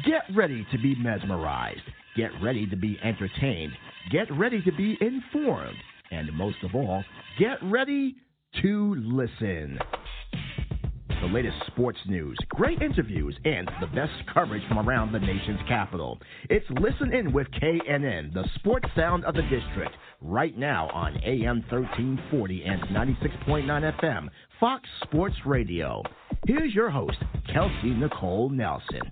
Get ready to be mesmerized. Get ready to be entertained. Get ready to be informed. And most of all, get ready to listen. The latest sports news, great interviews, and the best coverage from around the nation's capital. It's Listen In with KNN, the sports sound of the district, right now on AM 1340 and 96.9 FM, Fox Sports Radio. Here's your host, Kelsey Nicole Nelson.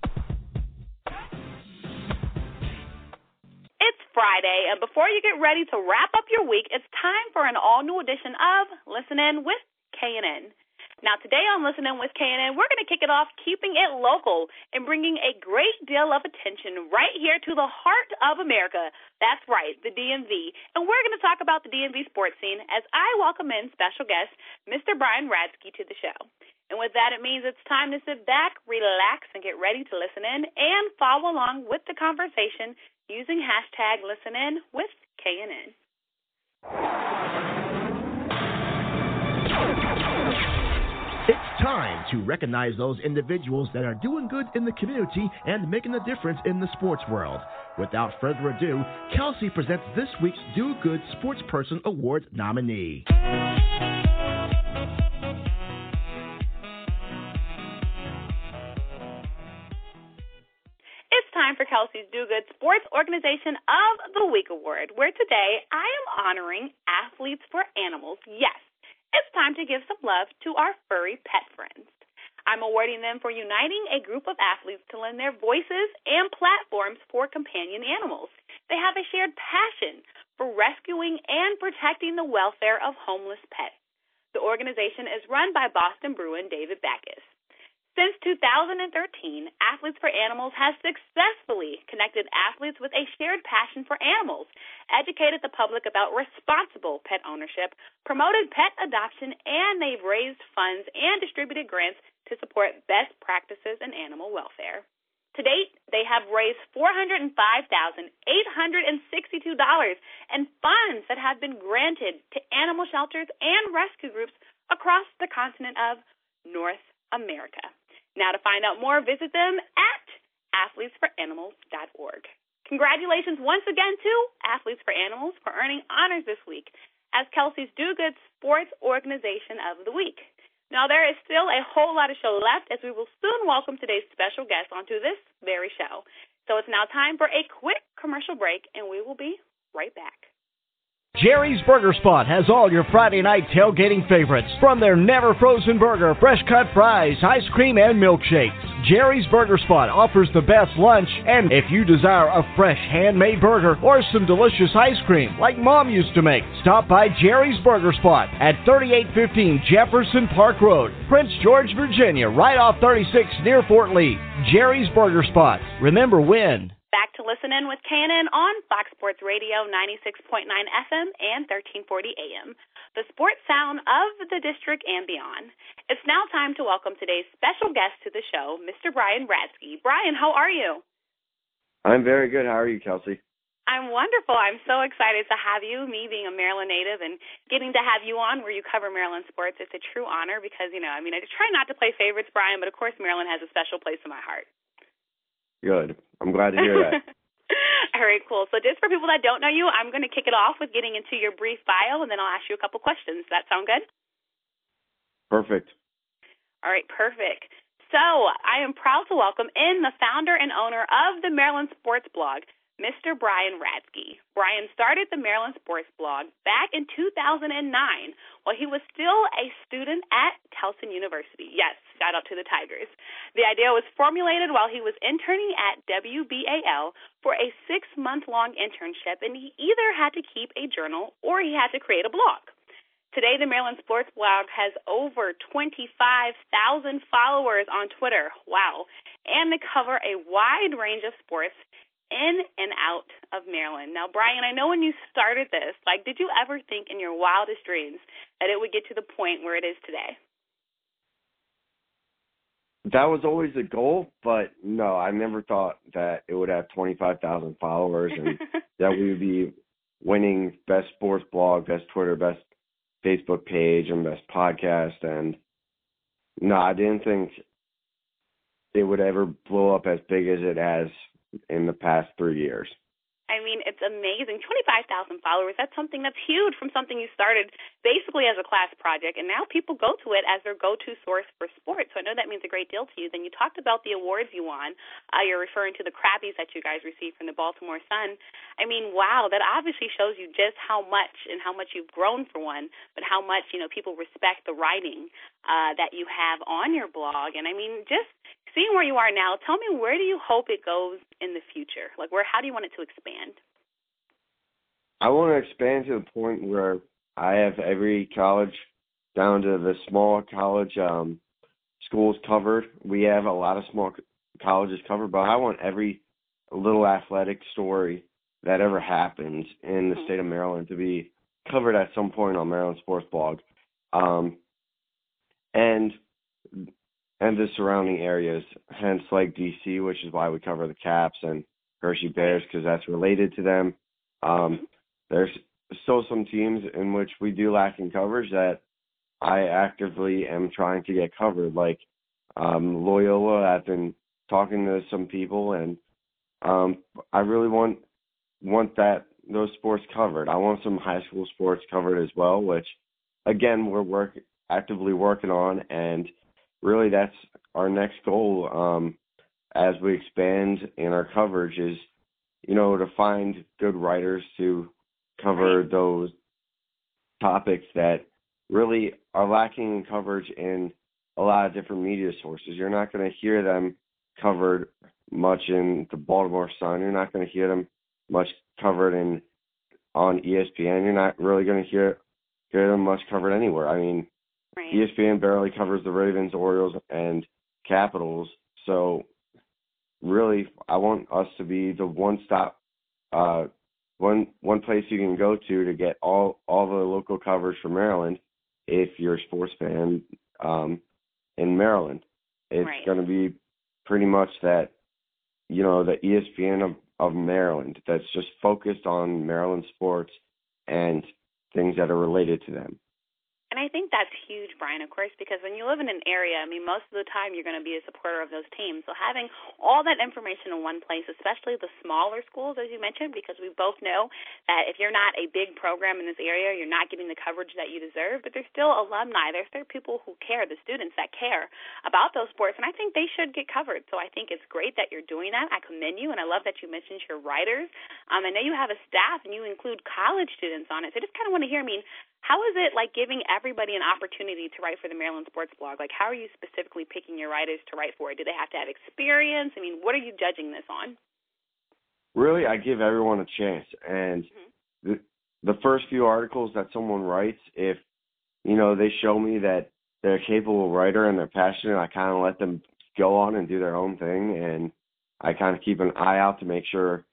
It's Friday, and before you get ready to wrap up your week, it's time for an all-new edition of Listen In with KNN. Now, today on Listen In with KNN, we're going to kick it off keeping it local and bringing a great deal of attention right here to the heart of America. That's right, the DMV. And we're going to talk about the DMV sports scene as I welcome in special guest, Mr. Brian Radsky, to the show. And with that, it means it's time to sit back, relax, and get ready to listen in and follow along with the conversation using hashtag Listen In with KNN. It's time to recognize those individuals that are doing good in the community and making a difference in the sports world. Without further ado, Kelsey presents this week's Do Good Sportsperson Award nominee. It's time for Kelsey's Do Good Sports Organization of the Week Award, where today I am honoring athletes for animals. Yes. It's time to give some love to our furry pet friends. I'm awarding them for uniting a group of athletes to lend their voices and platforms for companion animals. They have a shared passion for rescuing and protecting the welfare of homeless pets. The organization is run by Boston Bruin David Backus. Since 2013, Athletes for Animals has successfully connected athletes with a shared passion for animals, educated the public about responsible pet ownership, promoted pet adoption, and they've raised funds and distributed grants to support best practices in animal welfare. To date, they have raised $405,862 in funds that have been granted to animal shelters and rescue groups across the continent of North America. Now, to find out more, visit them at athletesforanimals.org. Congratulations once again to Athletes for Animals for earning honors this week as Kelsey's Do Good Sports Organization of the Week. Now, there is still a whole lot of show left as we will soon welcome today's special guest onto this very show. So it's now time for a quick commercial break, and we will be right back. Jerry's Burger Spot has all your Friday night tailgating favorites. From their never-frozen burger, fresh-cut fries, ice cream, and milkshakes. Jerry's Burger Spot offers the best lunch, and if you desire a fresh handmade burger or some delicious ice cream like Mom used to make, stop by Jerry's Burger Spot at 3815 Jefferson Park Road, Prince George, Virginia, right off 36 near Fort Lee. Jerry's Burger Spot. Remember when. Back to Listen In with KNN on Fox Sports Radio 96.9 FM and 1340 AM, the sports sound of the district and beyond. It's now time to welcome today's special guest to the show, Mr. Brian Radsky. Brian, how are you? I'm very good. How are you, Kelsey? I'm wonderful. I'm so excited to have you, me being a Maryland native and getting to have you on where you cover Maryland sports. It's a true honor because, I try not to play favorites, Brian, but of course Maryland has a special place in my heart. Good. I'm glad to hear that. All right, cool. So just for people that don't know you, I'm going to kick it off with getting into your brief bio, and then I'll ask you a couple questions. Does that sound good? Perfect. All right, perfect. So I am proud to welcome in the founder and owner of the Maryland Sports Blog, Mr. Brian Radsky. Brian started the Maryland Sports Blog back in 2009 while he was still a student at Towson University. Yes, shout out to the Tigers. The idea was formulated while he was interning at WBAL for a 6-month-long internship, and he either had to keep a journal or he had to create a blog. Today, the Maryland Sports Blog has over 25,000 followers on Twitter. Wow. And they cover a wide range of sports in and out of Maryland. Now, Brian, I know when you started this, did you ever think in your wildest dreams that it would get to the point where it is today? That was always the goal, but no, I never thought that it would have 25,000 followers and that we would be winning best sports blog, best Twitter, best Facebook page, and best podcast. And no, I didn't think it would ever blow up as big as it has in the past 3 years. I mean, it's amazing. 25,000 followers, that's something that's huge from something you started basically as a class project, and now people go to it as their go-to source for sports. So I know that means a great deal to you. Then you talked about the awards you won. You're referring to the Krabbies that you guys received from the Baltimore Sun. I mean, wow, that obviously shows you just how much you've grown, for one, but how much, people respect the writing that you have on your blog. And I mean, just seeing where you are now, tell me, where do you hope it goes in the future? Like, how do you want it to expand? I want to expand to the point where I have every college down to the small college schools covered. We have a lot of small colleges covered, but I want every little athletic story that ever happens in the state of Maryland to be covered at some point on Maryland Sports Blog. And the surrounding areas, hence like D.C., which is why we cover the Caps and Hershey Bears, because that's related to them. There's still some teams in which we do lack in coverage that I actively am trying to get covered, like Loyola. I've been talking to some people, and I really want those sports covered. I want some high school sports covered as well, which, again, we're actively working on, and really that's our next goal as we expand in our coverage is, to find good writers to cover those topics that really are lacking in coverage in a lot of different media sources. You're not going to hear them covered much in the Baltimore Sun. You're not going to hear them much covered on ESPN. You're not really going to hear them much covered anywhere. I mean, ESPN barely covers the Ravens, Orioles, and Capitals. So really, I want us to be the one-stop, one place you can go to get all the local coverage for Maryland if you're a sports fan in Maryland. It's going to be pretty much that, the ESPN of Maryland that's just focused on Maryland sports and things that are related to them. And I think that's huge, Brian, of course, because when you live in an area, I mean, most of the time you're going to be a supporter of those teams. So having all that information in one place, especially the smaller schools, as you mentioned, because we both know that if you're not a big program in this area, you're not getting the coverage that you deserve. But there's still alumni. There's still people who care, the students that care about those sports, and I think they should get covered. So I think it's great that you're doing that. I commend you, and I love that you mentioned your writers. I know you have a staff, and you include college students on it. So I just kind of want to hear, how is it like giving everybody an opportunity to write for the Maryland Sports Blog? Like, how are you specifically picking your writers to write for it? Do they have to have experience? I mean, what are you judging this on? Really, I give everyone a chance. And the first few articles that someone writes, if, they show me that they're a capable writer and they're passionate, I kind of let them go on and do their own thing. And I kind of keep an eye out to make sure,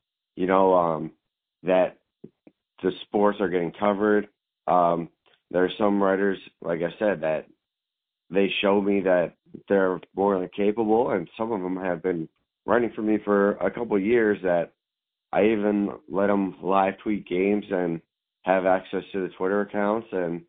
that the sports are getting covered. There are some writers, like I said, that they show me that they're more than capable, and some of them have been writing for me for a couple of years that I even let them live tweet games and have access to the Twitter accounts. And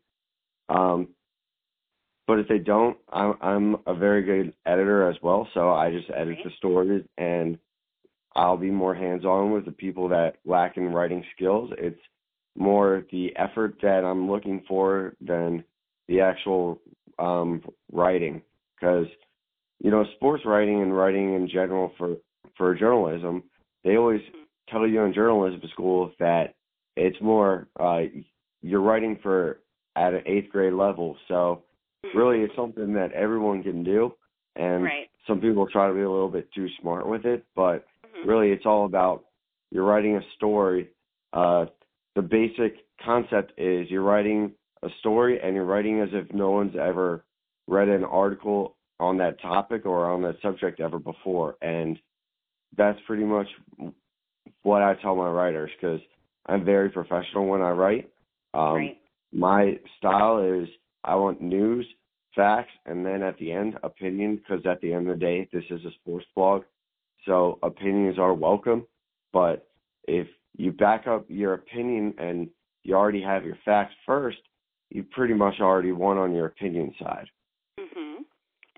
but if they don't, I'm a very good editor as well, so I just edit the stories, and I'll be more hands-on with the people that lack in writing skills. It's more the effort that I'm looking for than the actual writing, because sports writing and writing in general for journalism, they always tell you in journalism school that it's more you're writing for at an 8th grade level. So really, it's something that everyone can do, and some people try to be a little bit too smart with it, but really, it's all about you're writing a story. The basic concept is you're writing a story and you're writing as if no one's ever read an article on that topic or on that subject ever before. And that's pretty much what I tell my writers, because I'm very professional when I write. My style is I want news, facts, and then at the end, opinion, because at the end of the day, this is a sports blog. So opinions are welcome, but if you back up your opinion and you already have your facts first, you pretty much already won on your opinion side.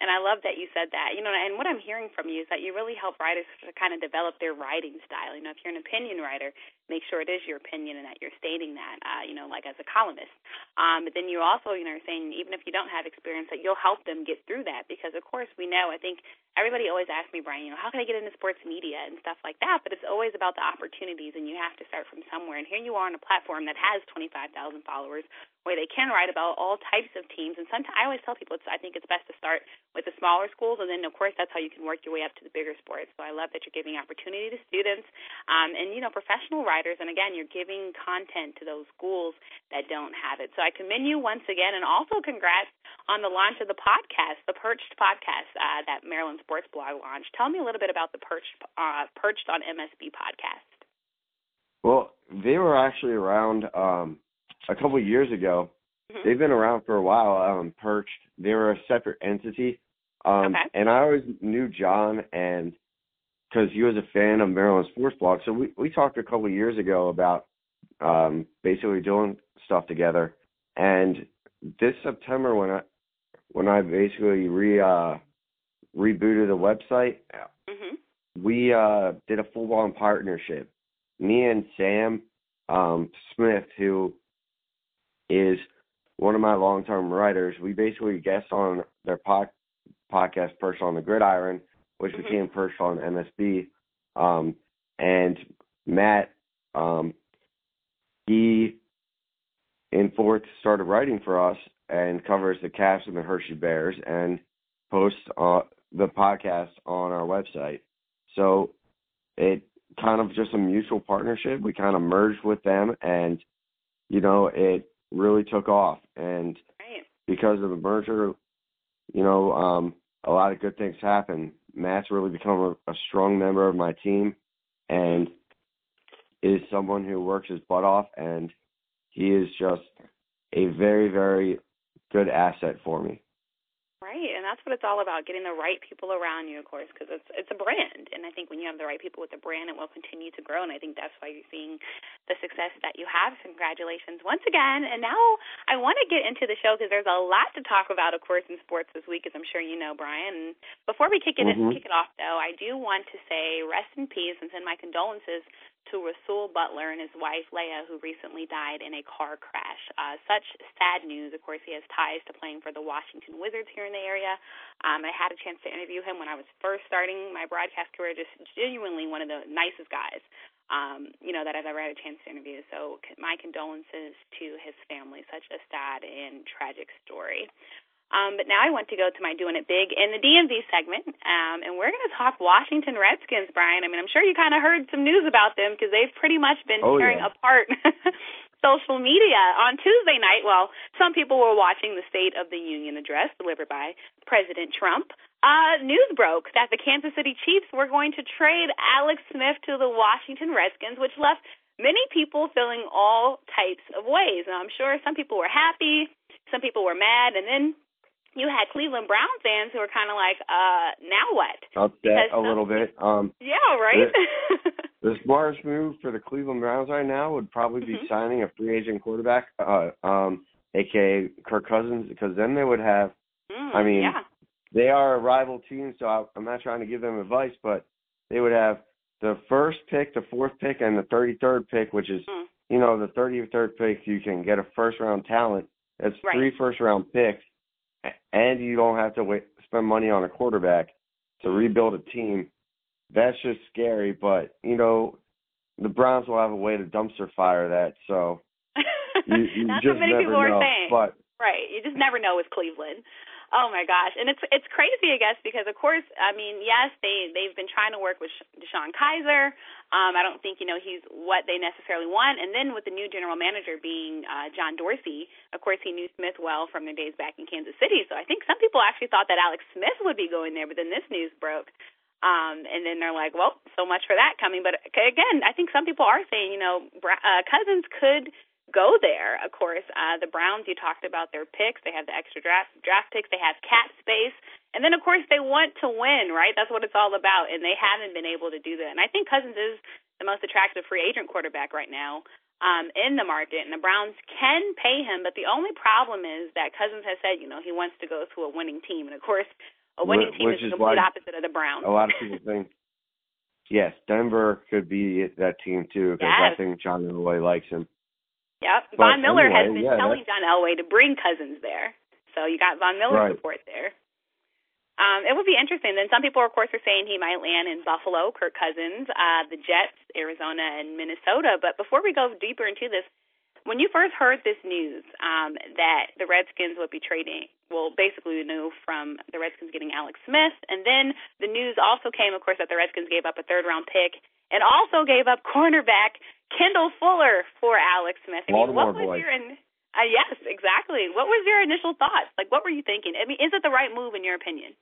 And I love that you said that. And what I'm hearing from you is that you really help writers to kind of develop their writing style. If you're an opinion writer, make sure it is your opinion and that you're stating that, like as a columnist. But then you also, are saying even if you don't have experience, that you'll help them get through that because, of course, we know, I think everybody always asks me, Brian, how can I get into sports media and stuff like that? But it's always about the opportunities, and you have to start from somewhere. And here you are on a platform that has 25,000 followers where they can write about all types of teams. And sometimes I always tell people I think it's best to start with the smaller schools, and then, of course, that's how you can work your way up to the bigger sports. So I love that you're giving opportunity to students and, professional writers. And, again, you're giving content to those schools that don't have it. So I commend you once again, and also congrats on the launch of the podcast, the Perched podcast that Maryland Sports Blog launched. Tell me a little bit about the Perched on MSB podcast. Well, they were actually around a couple of years ago. Mm-hmm. They've been around for a while, Perched. They were a separate entity. Okay. And I always knew John, and because he was a fan of Maryland Sports Blog. So we talked a couple of years ago about basically doing stuff together. And this September, when I basically rebooted the website, mm-hmm. we did a full-blown partnership. Me and Sam Smith, who is one of my long-term writers, we basically guest on their podcast, Perched on the Gridiron, which mm-hmm. became Perched on MSB. And Matt, he in fourth started writing for us and covers the Cavs and the Hershey Bears and posts the podcast on our website. So it kind of just a mutual partnership. We kind of merged with them, and, it really took off. And because of the merger, a lot of good things happened. Matt's really become a strong member of my team and is someone who works his butt off, and he is just a very, very good asset for me. Right, and that's what it's all about, getting the right people around you, of course, because it's a brand. And I think when you have the right people with the brand, it will continue to grow, and I think that's why you're seeing the success that you have. Congratulations once again. And now I want to get into the show because there's a lot to talk about, of course, in sports this week, as I'm sure you know, Brian. And before we kick it off, though, I do want to say rest in peace and send my condolences to Rasul Butler and his wife, Leah, who recently died in a car crash. Such sad news. Of course, he has ties to playing for the Washington Wizards here in the area. I had a chance to interview him when I was first starting my broadcast career, just genuinely one of the nicest guys, that I've ever had a chance to interview. So my condolences to his family. Such a sad and tragic story. But now I want to go to my Doing It Big in the DMV segment, and we're going to talk Washington Redskins, Brian. I mean, I'm sure you kind of heard some news about them because they've pretty much been tearing apart social media. On Tuesday night, some people were watching the State of the Union address delivered by President Trump. News broke that the Kansas City Chiefs were going to trade Alex Smith to the Washington Redskins, which left many people feeling all types of ways. Now, I'm sure some people were happy, some people were mad, and then you had Cleveland Brown fans who were kind of like, now what? Upset a little bit. Yeah, right? The smartest move for the Cleveland Browns right now would probably be signing a free agent quarterback, a.k.a. Kirk Cousins, because then they would have, they are a rival team, so I'm not trying to give them advice, but they would have the first pick, the fourth pick, and the 33rd pick, which is, the 33rd pick, you can get a first-round talent. That's 3 first-round picks. And you don't have to spend money on a quarterback to rebuild a team. That's just scary. But, the Browns will have a way to dumpster fire that. So you That's just what many people never know. Are saying. But, right. You just never know with Cleveland. Oh, my gosh. And it's crazy, I guess, because, of course, I mean, yes, they've been trying to work with Deshaun Kaiser. I don't think, he's what they necessarily want. And then with the new general manager being John Dorsey, of course, he knew Smith well from their days back in Kansas City. So I think some people actually thought that Alex Smith would be going there, but then this news broke. And then they're like, well, so much for that coming. But, again, I think some people are saying, Cousins could go there. Of course, the Browns, you talked about their picks. They have the extra draft picks. They have cap space. And then, of course, they want to win, right? That's what it's all about, and they haven't been able to do that. And I think Cousins is the most attractive free agent quarterback right now in the market, and the Browns can pay him. But the only problem is that Cousins has said, he wants to go to a winning team. And, of course, A winning team which is the is why complete opposite of the Browns. A lot of people think, yes, Denver could be that team too, because I think John Elway likes him. Yep. But Von Miller has anyway, been telling John Elway to bring Cousins there. So you got Von Miller's support there. It would be interesting. Then some people, of course, are saying he might land in Buffalo, Kirk Cousins, the Jets, Arizona, and Minnesota. But before we go deeper into this, when you first heard this news that the Redskins would be trading, well, basically we knew from the Redskins getting Alex Smith, and then the news also came, of course, that the Redskins gave up a third-round pick and also gave up cornerback Kendall Fuller for Alex Smith. Baltimore what was boy. your yes, exactly. What was your initial thoughts? Like, what were you thinking? I mean, is it the right move in your opinion?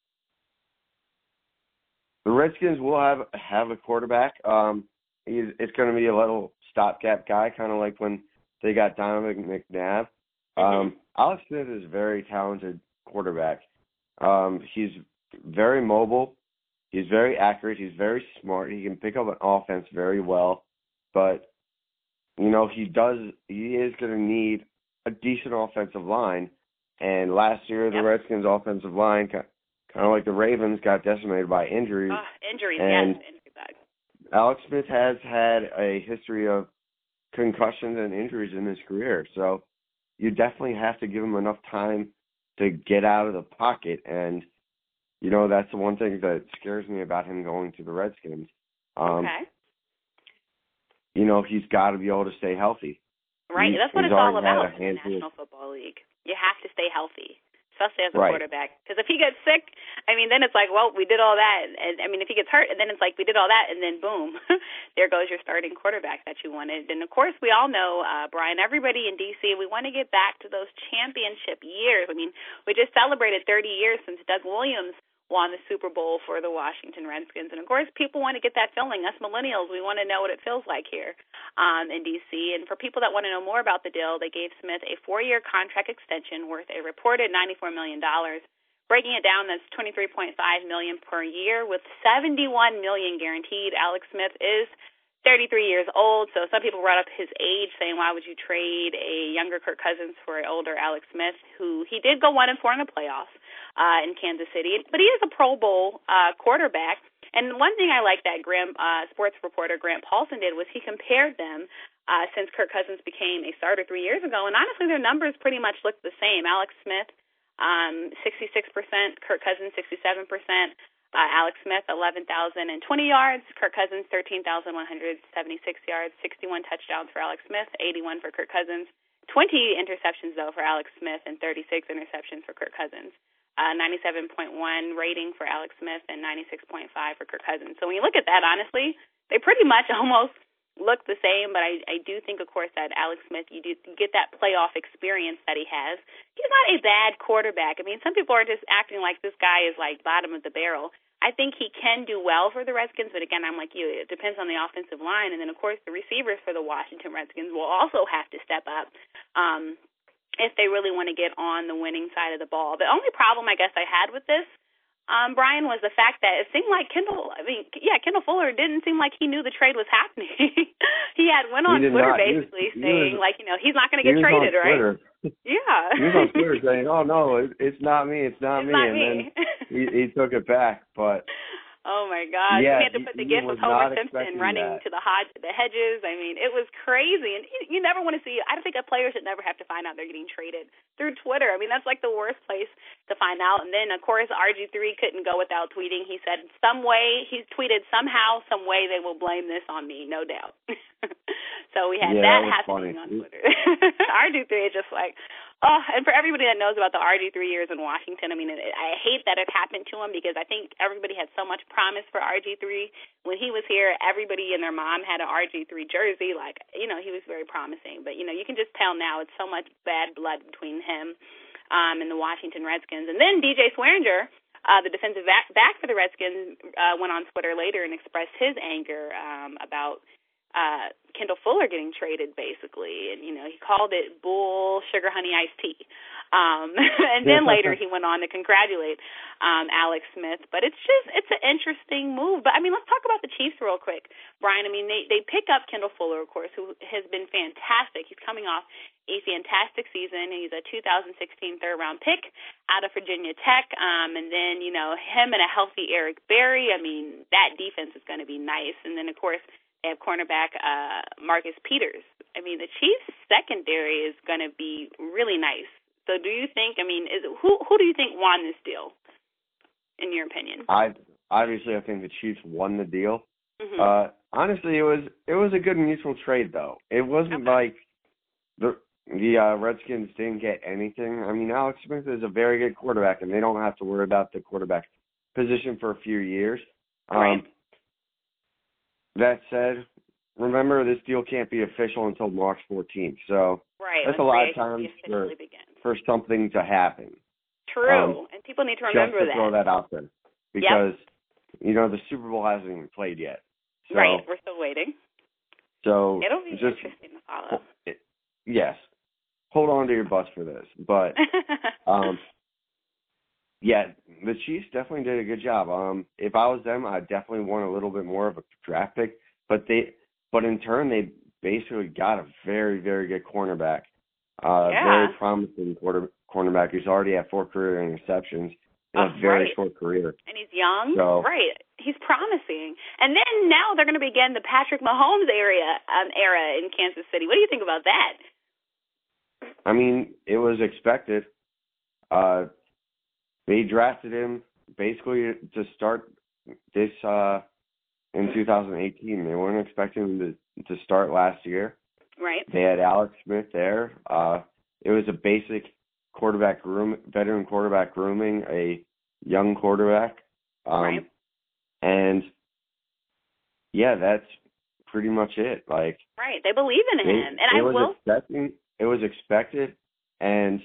The Redskins will have a quarterback. It's going to be a little stopgap guy, kind of like when they got Donovan McNabb. Alex Smith is a very talented quarterback. He's very mobile. He's very accurate. He's very smart. He can pick up an offense very well. But, you know, he is going to need a decent offensive line. And last year, the Redskins' offensive line, kind of like the Ravens, got decimated by injuries. Injuries, and yes. Alex Smith has had a history of concussions and injuries in his career. So you definitely have to give him enough time to get out of the pocket. And, you know, that's the one thing that scares me about him going to the Redskins. You know, he's got to be able to stay healthy. Right. That's what it's all about in the National Football League. You have to stay healthy, especially as a quarterback. Because if he gets sick, I mean, then it's like, well, we did all that. And I mean, if he gets hurt, and then it's like we did all that, and then boom, there goes your starting quarterback that you wanted. And, of course, we all know, Brian, everybody in D.C., we want to get back to those championship years. I mean, we just celebrated 30 years since Doug Williams won the Super Bowl for the Washington Redskins. And, of course, people want to get that feeling. Us millennials, we want to know what it feels like here in D.C. And for people that want to know more about the deal, they gave Smith a 4-year contract extension worth a reported $94 million. Breaking it down, that's $23.5 million per year with $71 million guaranteed. Alex Smith is 33 years old, so some people brought up his age, saying, why would you trade a younger Kirk Cousins for an older Alex Smith, who he did go 1-4 in the playoffs in Kansas City. But he is a Pro Bowl quarterback. And one thing I like that sports reporter Grant Paulson did was he compared them since Kirk Cousins became a starter 3 years ago. And honestly, their numbers pretty much look the same. Alex Smith, 66%, Kirk Cousins, 67%. Alex Smith, 11,020 yards. Kirk Cousins, 13,176 yards. 61 touchdowns for Alex Smith, 81 for Kirk Cousins. 20 interceptions, though, for Alex Smith and 36 interceptions for Kirk Cousins. 97.1 rating for Alex Smith and 96.5 for Kirk Cousins. So when you look at that, honestly, they pretty much almost look the same, but I do think, of course, that Alex Smith, you get that playoff experience that he has. He's not a bad quarterback. I mean, some people are just acting like this guy is like bottom of the barrel. I think he can do well for the Redskins, but again, I'm like you, it depends on the offensive line. And then, of course, the receivers for the Washington Redskins will also have to step up if they really want to get on the winning side of the ball. The only problem I guess I had with this, Brian, was the fact that it seemed like Kendall Fuller didn't seem like he knew the trade was happening. He went on Twitter basically saying, he's not going to get traded, right? Yeah. He was on Twitter saying, oh, no, it's not me, it's not me. And then he took it back, but... Oh, my gosh. Yeah, we had to put the gift of Homer Simpson running to the hedges. I mean, it was crazy. And you never want to see, I think a player should never have to find out they're getting traded through Twitter. I mean, that's like the worst place to find out. And then, of course, RG3 couldn't go without tweeting. He said, he tweeted, somehow, some way they will blame this on me, no doubt. So we had that happening funny. on Twitter. RG3 is just like... Oh, and for everybody that knows about the RG3 years in Washington, I mean, I hate that it happened to him because I think everybody had so much promise for RG3. When he was here, everybody and their mom had an RG3 jersey. Like, he was very promising. But, you can just tell now it's so much bad blood between him and the Washington Redskins. And then DJ Swearinger, the defensive back for the Redskins, went on Twitter later and expressed his anger about Kendall Fuller getting traded, basically, and he called it Bull Sugar Honey Iced Tea. And then later he went on to congratulate Alex Smith. But it's an interesting move. But let's talk about the Chiefs real quick, Brian. They pick up Kendall Fuller, of course, who has been fantastic. He's coming off a fantastic season. He's a 2016 third-round pick out of Virginia Tech. And then, him and a healthy Eric Berry, that defense is going to be nice. And then, of course, they have cornerback Marcus Peters. The Chiefs' secondary is going to be really nice. So do you think, who do you think won this deal, in your opinion? I think the Chiefs won the deal. Mm-hmm. Honestly, it was a good mutual trade, though. It wasn't like the Redskins didn't get anything. Alex Smith is a very good quarterback, and they don't have to worry about the quarterback position for a few years. Right. That said, remember, this deal can't be official until March 14th, so that's a lot of time for something to happen. True, and people need to remember that. Just to throw that out there, because, the Super Bowl hasn't even played yet. So, right, we're still waiting. So it'll be interesting to follow. Yes. Hold on to your butts for this. But, the Chiefs definitely did a good job. If I was them, I'd definitely want a little bit more of a draft pick. But in turn, they basically got a very, very good cornerback. Very promising cornerback who's already had 4 career interceptions in a very short career. And he's young. So, right. He's promising. And then now they're going to begin the Patrick Mahomes era in Kansas City. What do you think about that? It was expected. They drafted him basically to start this in 2018. They weren't expecting him to start last year. Right. They had Alex Smith there. It was a basic veteran quarterback grooming a young quarterback. Right. And that's pretty much it. Right. They believe in him, and it was expected, and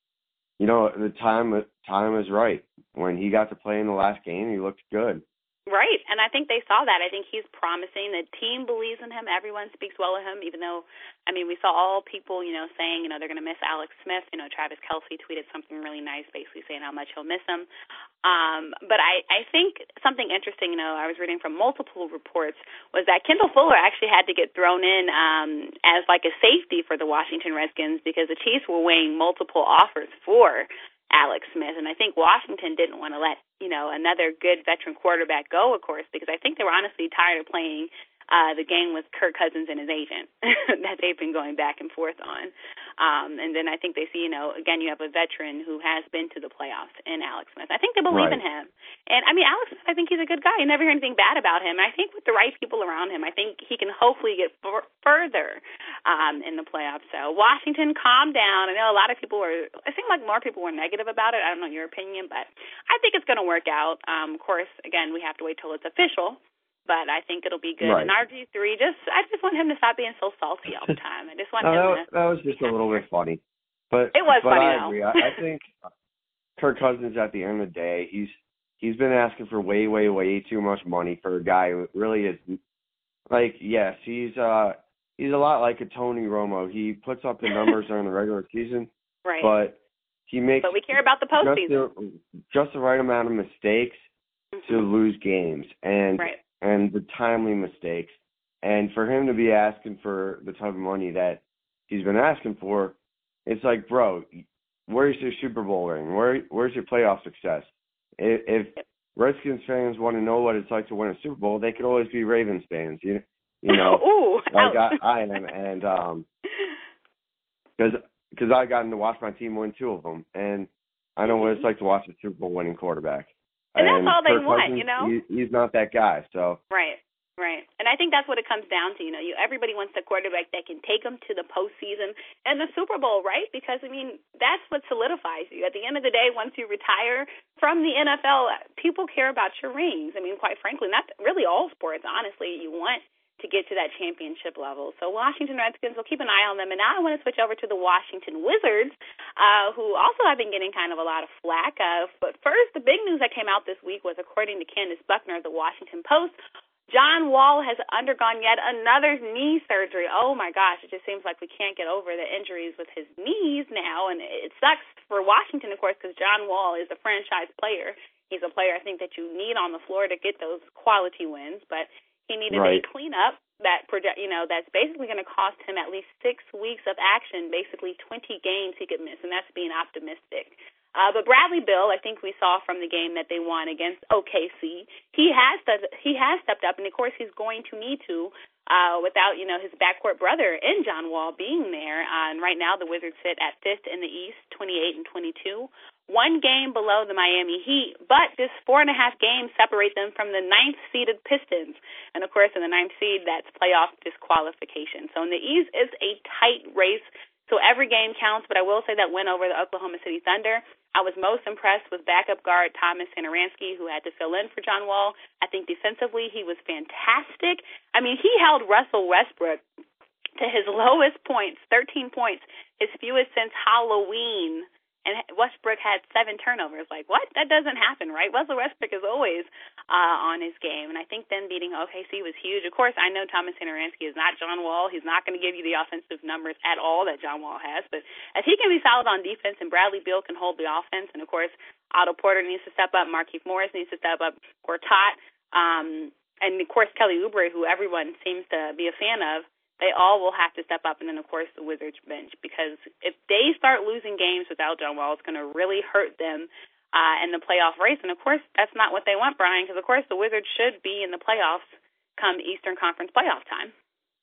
the time was right. When he got to play in the last game, he looked good. Right, and I think they saw that. I think he's promising. The team believes in him. Everyone speaks well of him, even though, we saw all people, saying, they're going to miss Alex Smith. Travis Kelce tweeted something really nice, basically saying how much he'll miss him. But I think something interesting, I was reading from multiple reports, was that Kendall Fuller actually had to get thrown in as like a safety for the Washington Redskins because the Chiefs were weighing multiple offers for Alex Smith, and I think Washington didn't want to let, another good veteran quarterback go, of course, because I think they were honestly tired of playing the game with Kirk Cousins and his agent that they've been going back and forth on. And then I think they see, again, you have a veteran who has been to the playoffs in Alex Smith. I think they believe in him. And, Alex Smith, I think he's a good guy. You never hear anything bad about him. And I think with the right people around him, I think he can hopefully get further in the playoffs. So, Washington, calm down. I know a lot of people it seemed like more people were negative about it. I don't know your opinion, but I think it's going to work out. Of course, again, we have to wait till it's official. But I think it'll be good. Right. And RG3, I just want him to stop being so salty all the time. I just want him to. That was just a little bit funny. But it was funny, I agree. I think Kirk Cousins, at the end of the day, he's been asking for way, way, way too much money for a guy who really is yes, he's a lot like a Tony Romo. He puts up the numbers during the regular season, right? But he makes. But we care about the postseason. Just the right amount of mistakes to lose games, and the timely mistakes. And for him to be asking for the type of money that he's been asking for, it's like, bro, where's your Super Bowl ring? Where's your playoff success? If Redskins fans want to know what it's like to win a Super Bowl, they could always be Ravens fans, you know. Ooh, like I am, and because I got to watch my team win 2 of them, and I know what it's like to watch a Super Bowl winning quarterback. And that's all they Kirk want, Cousins, He's not that guy, so. Right. And I think that's what it comes down to. Everybody wants a quarterback that can take them to the postseason and the Super Bowl, right? Because, that's what solidifies you. At the end of the day, once you retire from the NFL, people care about your rings. Quite frankly, not really all sports, honestly. You want to get to that championship level. So Washington Redskins, we'll keep an eye on them. And now I want to switch over to the Washington Wizards, who also have been getting kind of a lot of flack. But first, the big news that came out this week was, according to Candace Buckner of the Washington Post, John Wall has undergone yet another knee surgery. Oh, my gosh, it just seems like we can't get over the injuries with his knees now, and it sucks for Washington, of course, because John Wall is a franchise player. He's a player I think that you need on the floor to get those quality wins, but he needed a cleanup that's basically going to cost him at least 6 weeks of action, basically 20 games he could miss, and that's being optimistic. But Bradley Beal, I think we saw from the game that they won against OKC, he has stepped up, and of course he's going to need to without his backcourt brother in John Wall being there. And right now the Wizards sit at 5th in the East, 28-22, 1 game below the Miami Heat, but just 4.5 games separate them from the 9th-seeded Pistons. And of course, in the 9th seed, that's playoff disqualification. So in the East, it's a tight race. So every game counts, but I will say that win over the Oklahoma City Thunder, I was most impressed with backup guard Thomas Satoransky, who had to fill in for John Wall. I think defensively he was fantastic. I mean, he held Russell Westbrook to his lowest points, 13 points, his fewest since Halloween. And Westbrook had 7 turnovers. Like, what? That doesn't happen, right? Russell Westbrook is always on his game. And I think then beating OKC was huge. Of course, I know Thomas Satoransky is not John Wall. He's not going to give you the offensive numbers at all that John Wall has. But if he can be solid on defense and Bradley Beal can hold the offense, and, of course, Otto Porter needs to step up, Markieff Morris needs to step up, Gortat, and, of course, Kelly Oubre, who everyone seems to be a fan of, they all will have to step up, and then, of course, the Wizards bench, because if they start losing games without John Wall, it's going to really hurt them in the playoff race. And, of course, that's not what they want, Brian, because, of course, the Wizards should be in the playoffs come Eastern Conference playoff time.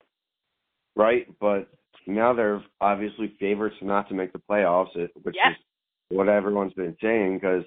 Right, but now they're obviously favorites not to make the playoffs, which is what everyone's been saying, because,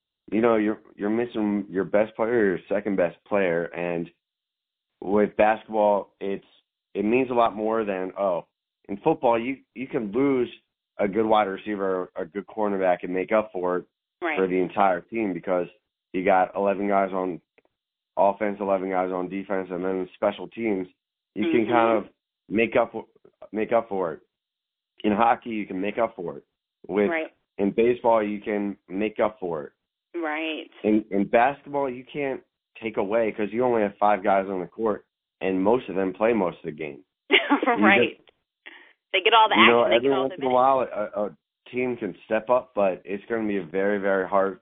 you're missing your best player, your second-best player, and with basketball, it means a lot more than, in football, you can lose a good wide receiver, a good cornerback, and make up for it for the entire team because you got 11 guys on offense, 11 guys on defense, and then special teams. You can kind of make up for it. In hockey, you can make up for it. In baseball, you can make up for it. Right. In basketball, you can't take away because you only have 5 guys on the court. And most of them play most of the game. Right. They get all the action. They every once in a while, a team can step up, but it's going to be a very, very hard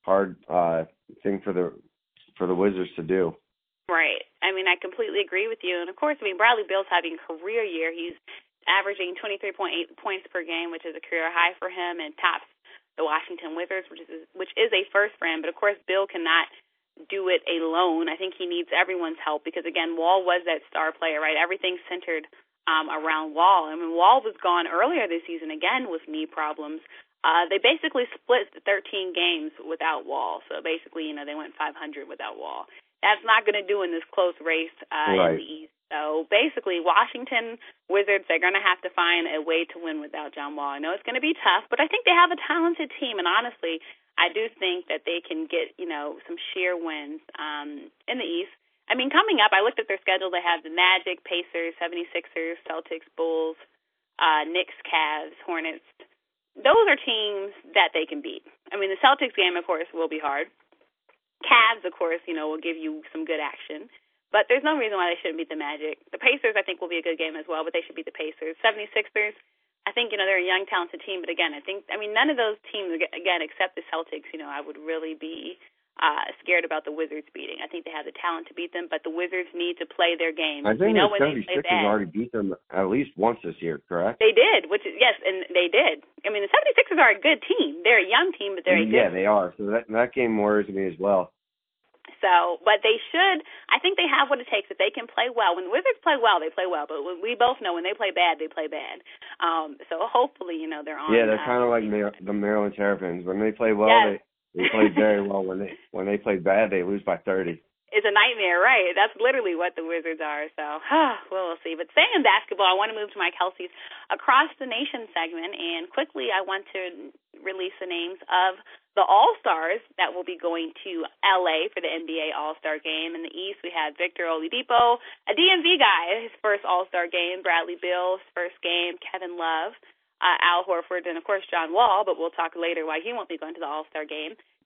thing for the Wizards to do. Right. I mean, I completely agree with you. And, of course, Bradley Beal's having a career year. He's averaging 23.8 points per game, which is a career high for him, and tops the Washington Wizards, which is a first for him. But, of course, Beal cannot do it alone. I think he needs everyone's help because, again, Wall was that star player, right? Everything centered around Wall. I mean, Wall was gone earlier this season, again, with knee problems. They basically split the 13 games without Wall. So, basically, they went 500 without Wall. That's not going to do in this close race in the East. So, basically, Washington Wizards, they're going to have to find a way to win without John Wall. I know it's going to be tough, but I think they have a talented team, and honestly, I do think that they can get, some sheer wins in the East. I mean, coming up, I looked at their schedule. They have the Magic, Pacers, 76ers, Celtics, Bulls, Knicks, Cavs, Hornets. Those are teams that they can beat. I mean, the Celtics game, of course, will be hard. Cavs, of course, will give you some good action. But there's no reason why they shouldn't beat the Magic. The Pacers, I think, will be a good game as well, but they should beat the Pacers. 76ers, I think, they're a young, talented team. But, again, none of those teams, again, except the Celtics, I would really be scared about the Wizards beating. I think they have the talent to beat them, but the Wizards need to play their game. I think the 76ers already beat them at least once this year, correct? They did, yes, and they did. I mean, the 76ers are a good team. They're a young team, but they're a good team. Yeah, they are. So that game worries me as well. So, but they should, I think they have what it takes. If they can play well. When the Wizards play well, they play well. But we both know when they play bad, they play bad. So hopefully, they're on. Yeah, they're kind of like the Maryland Terrapins. When they play well, they play very well. When they play bad, they lose by 30. It's a nightmare, right? That's literally what the Wizards are. So, we'll see. But staying in basketball, I want to move to Mike Kelsey's Across the Nation segment. And quickly, I want to release the names of the All-Stars that will be going to L.A. for the NBA All-Star Game. In the East, we have Victor Oladipo, a DMV guy, his first All-Star game, Bradley Beal, his first game, Kevin Love, Al Horford, and, of course, John Wall, but we'll talk later why he won't be going to the All-Star Game.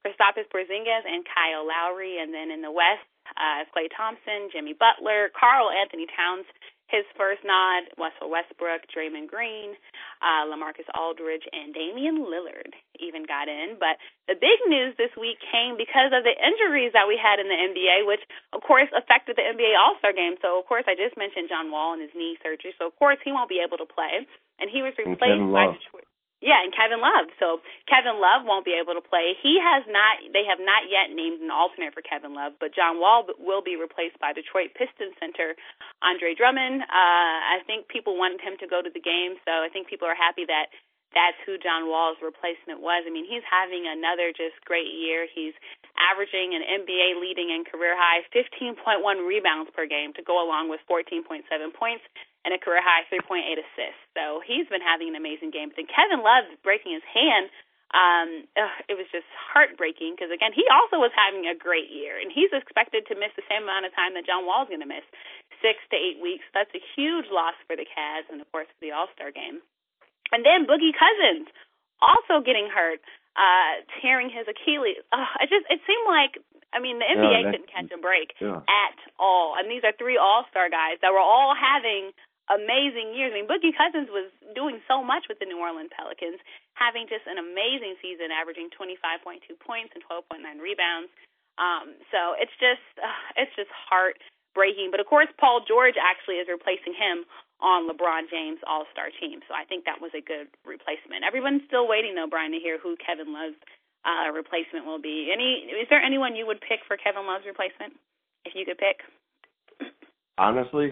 Kristaps Porzingis and Kyle Lowry. And then in the West, Klay Thompson, Jimmy Butler, Karl Anthony Towns, his first nod, Russell Westbrook, Draymond Green, LaMarcus Aldridge, and Damian Lillard even got in. But the big news this week came because of the injuries that we had in the NBA, which, of course, affected the NBA All-Star Game. So, of course, I just mentioned John Wall and his knee surgery. So, of course, he won't be able to play. And he was replaced by Detroit. Yeah, and Kevin Love. So Kevin Love won't be able to play. They have not yet named an alternate for Kevin Love, but John Wall will be replaced by Detroit Pistons center Andre Drummond. I think people wanted him to go to the game, so I think people are happy that that's who John Wall's replacement was. I mean, he's having another just great year. He's averaging an NBA leading and career high 15.1 rebounds per game to go along with 14.7 points and a career high 3.8 assists. So he's been having an amazing game. But then Kevin Love breaking his hand, it was just heartbreaking because, again, he also was having a great year, and he's expected to miss the same amount of time that John Wall's going to miss, 6 to 8 weeks. That's a huge loss for the Cavs and, of course, for the All-Star game. And then Boogie Cousins also getting hurt, tearing his Achilles. It seemed like, the NBA couldn't catch a break at all. And these are 3 All-Star guys that were all having amazing years. I mean, Boogie Cousins was doing so much with the New Orleans Pelicans, having just an amazing season, averaging 25.2 points and 12.9 rebounds. So it's just heartbreaking. But, of course, Paul George actually is replacing him on LeBron James' All-Star team. So I think that was a good replacement. Everyone's still waiting, though, Brian, to hear who Kevin Love's replacement will be. Is there anyone you would pick for Kevin Love's replacement, if you could pick? Honestly,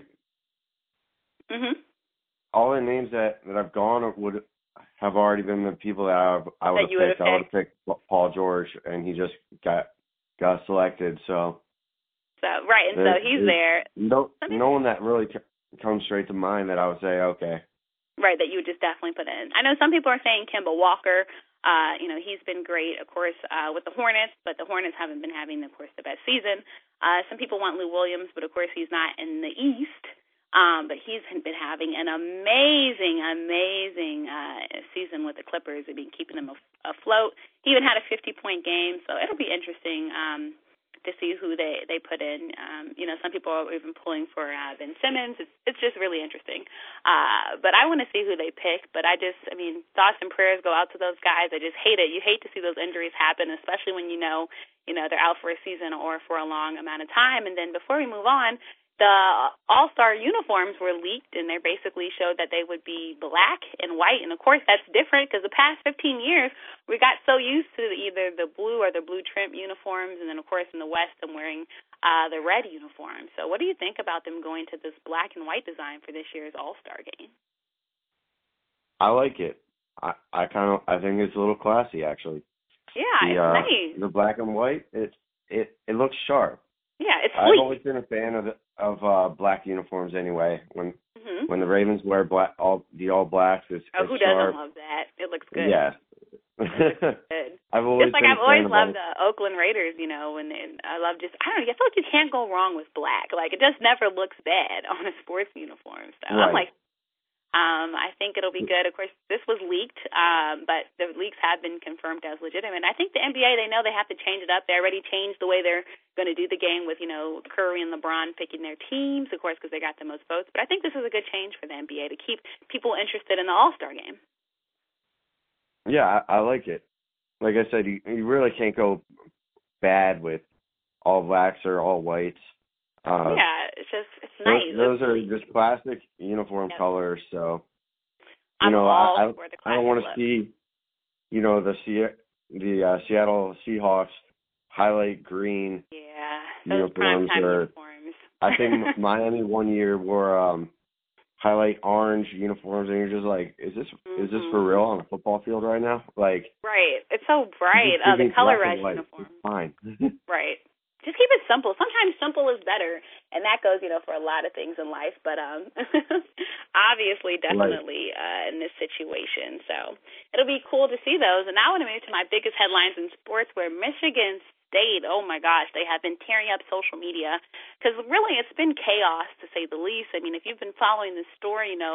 all the names that have gone would have already been the people that I would have picked. I would have picked Paul George, and he just got selected. So right, and so he's there. No one that really comes straight to mind that I would say, okay. Right, that you would just definitely put in. I know some people are saying Kemba Walker. He's been great, of course, with the Hornets, but the Hornets haven't been having, of course, the best season. Some people want Lou Williams, but, of course, he's not in the East. But he's been having an amazing season with the Clippers. They've been keeping them afloat. He even had a 50-point game, so it'll be interesting to see who they put in. Some people are even pulling for Ben Simmons. It's just really interesting. But I want to see who they pick. But thoughts and prayers go out to those guys. I just hate it. You hate to see those injuries happen, especially when you know they're out for a season or for a long amount of time. And then before we move on, the All-Star uniforms were leaked, and they basically showed that they would be black and white. And, of course, that's different because the past 15 years we got so used to either the blue or the blue trim uniforms, and then, of course, in the West, them wearing the red uniform. So what do you think about them going to this black and white design for this year's All-Star game? I like it. I think it's a little classy, actually. Yeah, it's nice. The black and white, it looks sharp. Yeah, it's sleek. I've always been a fan of black uniforms anyway. When the Ravens wear all blacks, it's who doesn't love that? It looks good. Yeah. It looks good. I've always loved the Oakland Raiders. I feel like you can't go wrong with black. Like, it just never looks bad on a sports uniform. So right. I think it'll be good. Of course, this was leaked, but the leaks have been confirmed as legitimate. I think the NBA, they know they have to change it up. They already changed the way they're going to do the game with, Curry and LeBron picking their teams, of course, because they got the most votes. But I think this is a good change for the NBA to keep people interested in the All-Star game. Yeah, I like it. Like I said, you really can't go bad with all blacks or all whites. It's nice. Those are just classic uniform colors. So, I don't want to see, the Seattle Seahawks highlight green. Yeah, those primetime uniforms. I think Miami one year wore highlight orange uniforms, and you're just like, is this for real on a football field right now? Like, right, it's so bright. The color rush uniform. It's fine. Right. Just keep it simple. Sometimes simple is better, and that goes, for a lot of things in life. But obviously, definitely in this situation. So it'll be cool to see those. And now I want to move to my biggest headlines in sports, where Michigan State, oh my gosh, they have been tearing up social media because really it's been chaos, to say the least. If you've been following this story,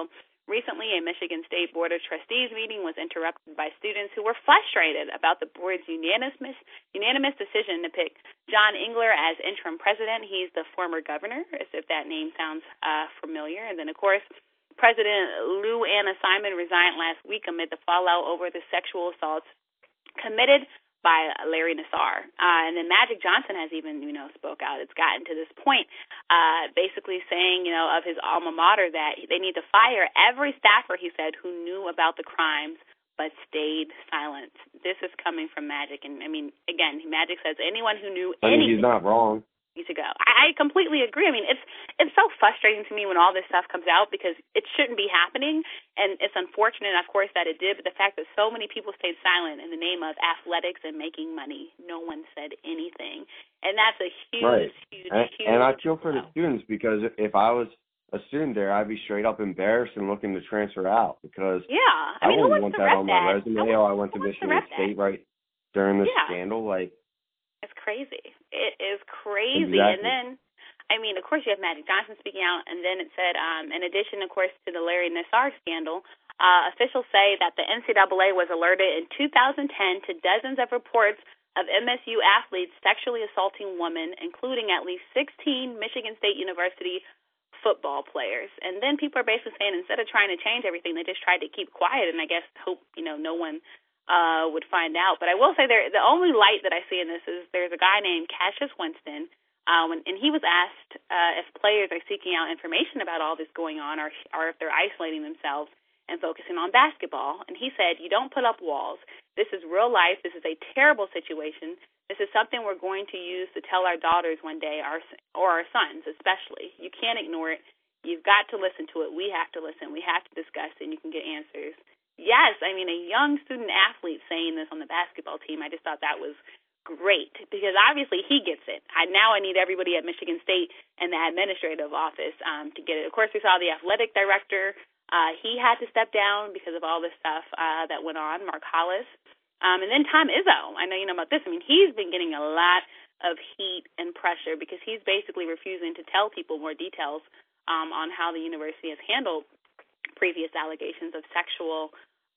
Recently, a Michigan State Board of Trustees meeting was interrupted by students who were frustrated about the board's unanimous decision to pick John Engler as interim president. He's the former governor, as if that name sounds familiar. And then, of course, President Lou Anna Simon resigned last week amid the fallout over the sexual assaults committed by Larry Nassar. And then Magic Johnson has even, spoke out. It's gotten to this point, basically saying, of his alma mater that they need to fire every staffer, he said, who knew about the crimes but stayed silent. This is coming from Magic. And, again, Magic says anyone who knew anything. He's not wrong. To go. I completely agree. It's so frustrating to me when all this stuff comes out because it shouldn't be happening, and it's unfortunate, of course, that it did, but the fact that so many people stayed silent in the name of athletics and making money, no one said anything, and that's a huge, huge. And I feel for the students because if I was a student there, I'd be straight up embarrassed and looking to transfer out because I wouldn't want that on my resume. I went to Michigan State right during this scandal, It's crazy. It is crazy. Exactly. And then, of course, you have Magic Johnson speaking out, and then it said, in addition, of course, to the Larry Nassar scandal, officials say that the NCAA was alerted in 2010 to dozens of reports of MSU athletes sexually assaulting women, including at least 16 Michigan State University football players. And then people are basically saying instead of trying to change everything, they just tried to keep quiet and I guess hope, no one would find out. But I will say the only light that I see in this is there's a guy named Cassius Winston, and he was asked if players are seeking out information about all this going on or if they're isolating themselves and focusing on basketball. And he said, you don't put up walls. This is real life. This is a terrible situation. This is something we're going to use to tell our daughters one day, or our sons especially. You can't ignore it. You've got to listen to it. We have to listen. We have to discuss it, and you can get answers. Yes, a young student athlete saying this on the basketball team, I just thought that was great because obviously he gets it. I need everybody at Michigan State and the administrative office to get it. Of course, we saw the athletic director. He had to step down because of all this stuff that went on, Mark Hollis. And then Tom Izzo. I know you know about this. He's been getting a lot of heat and pressure because he's basically refusing to tell people more details on how the university has handled previous allegations of sexual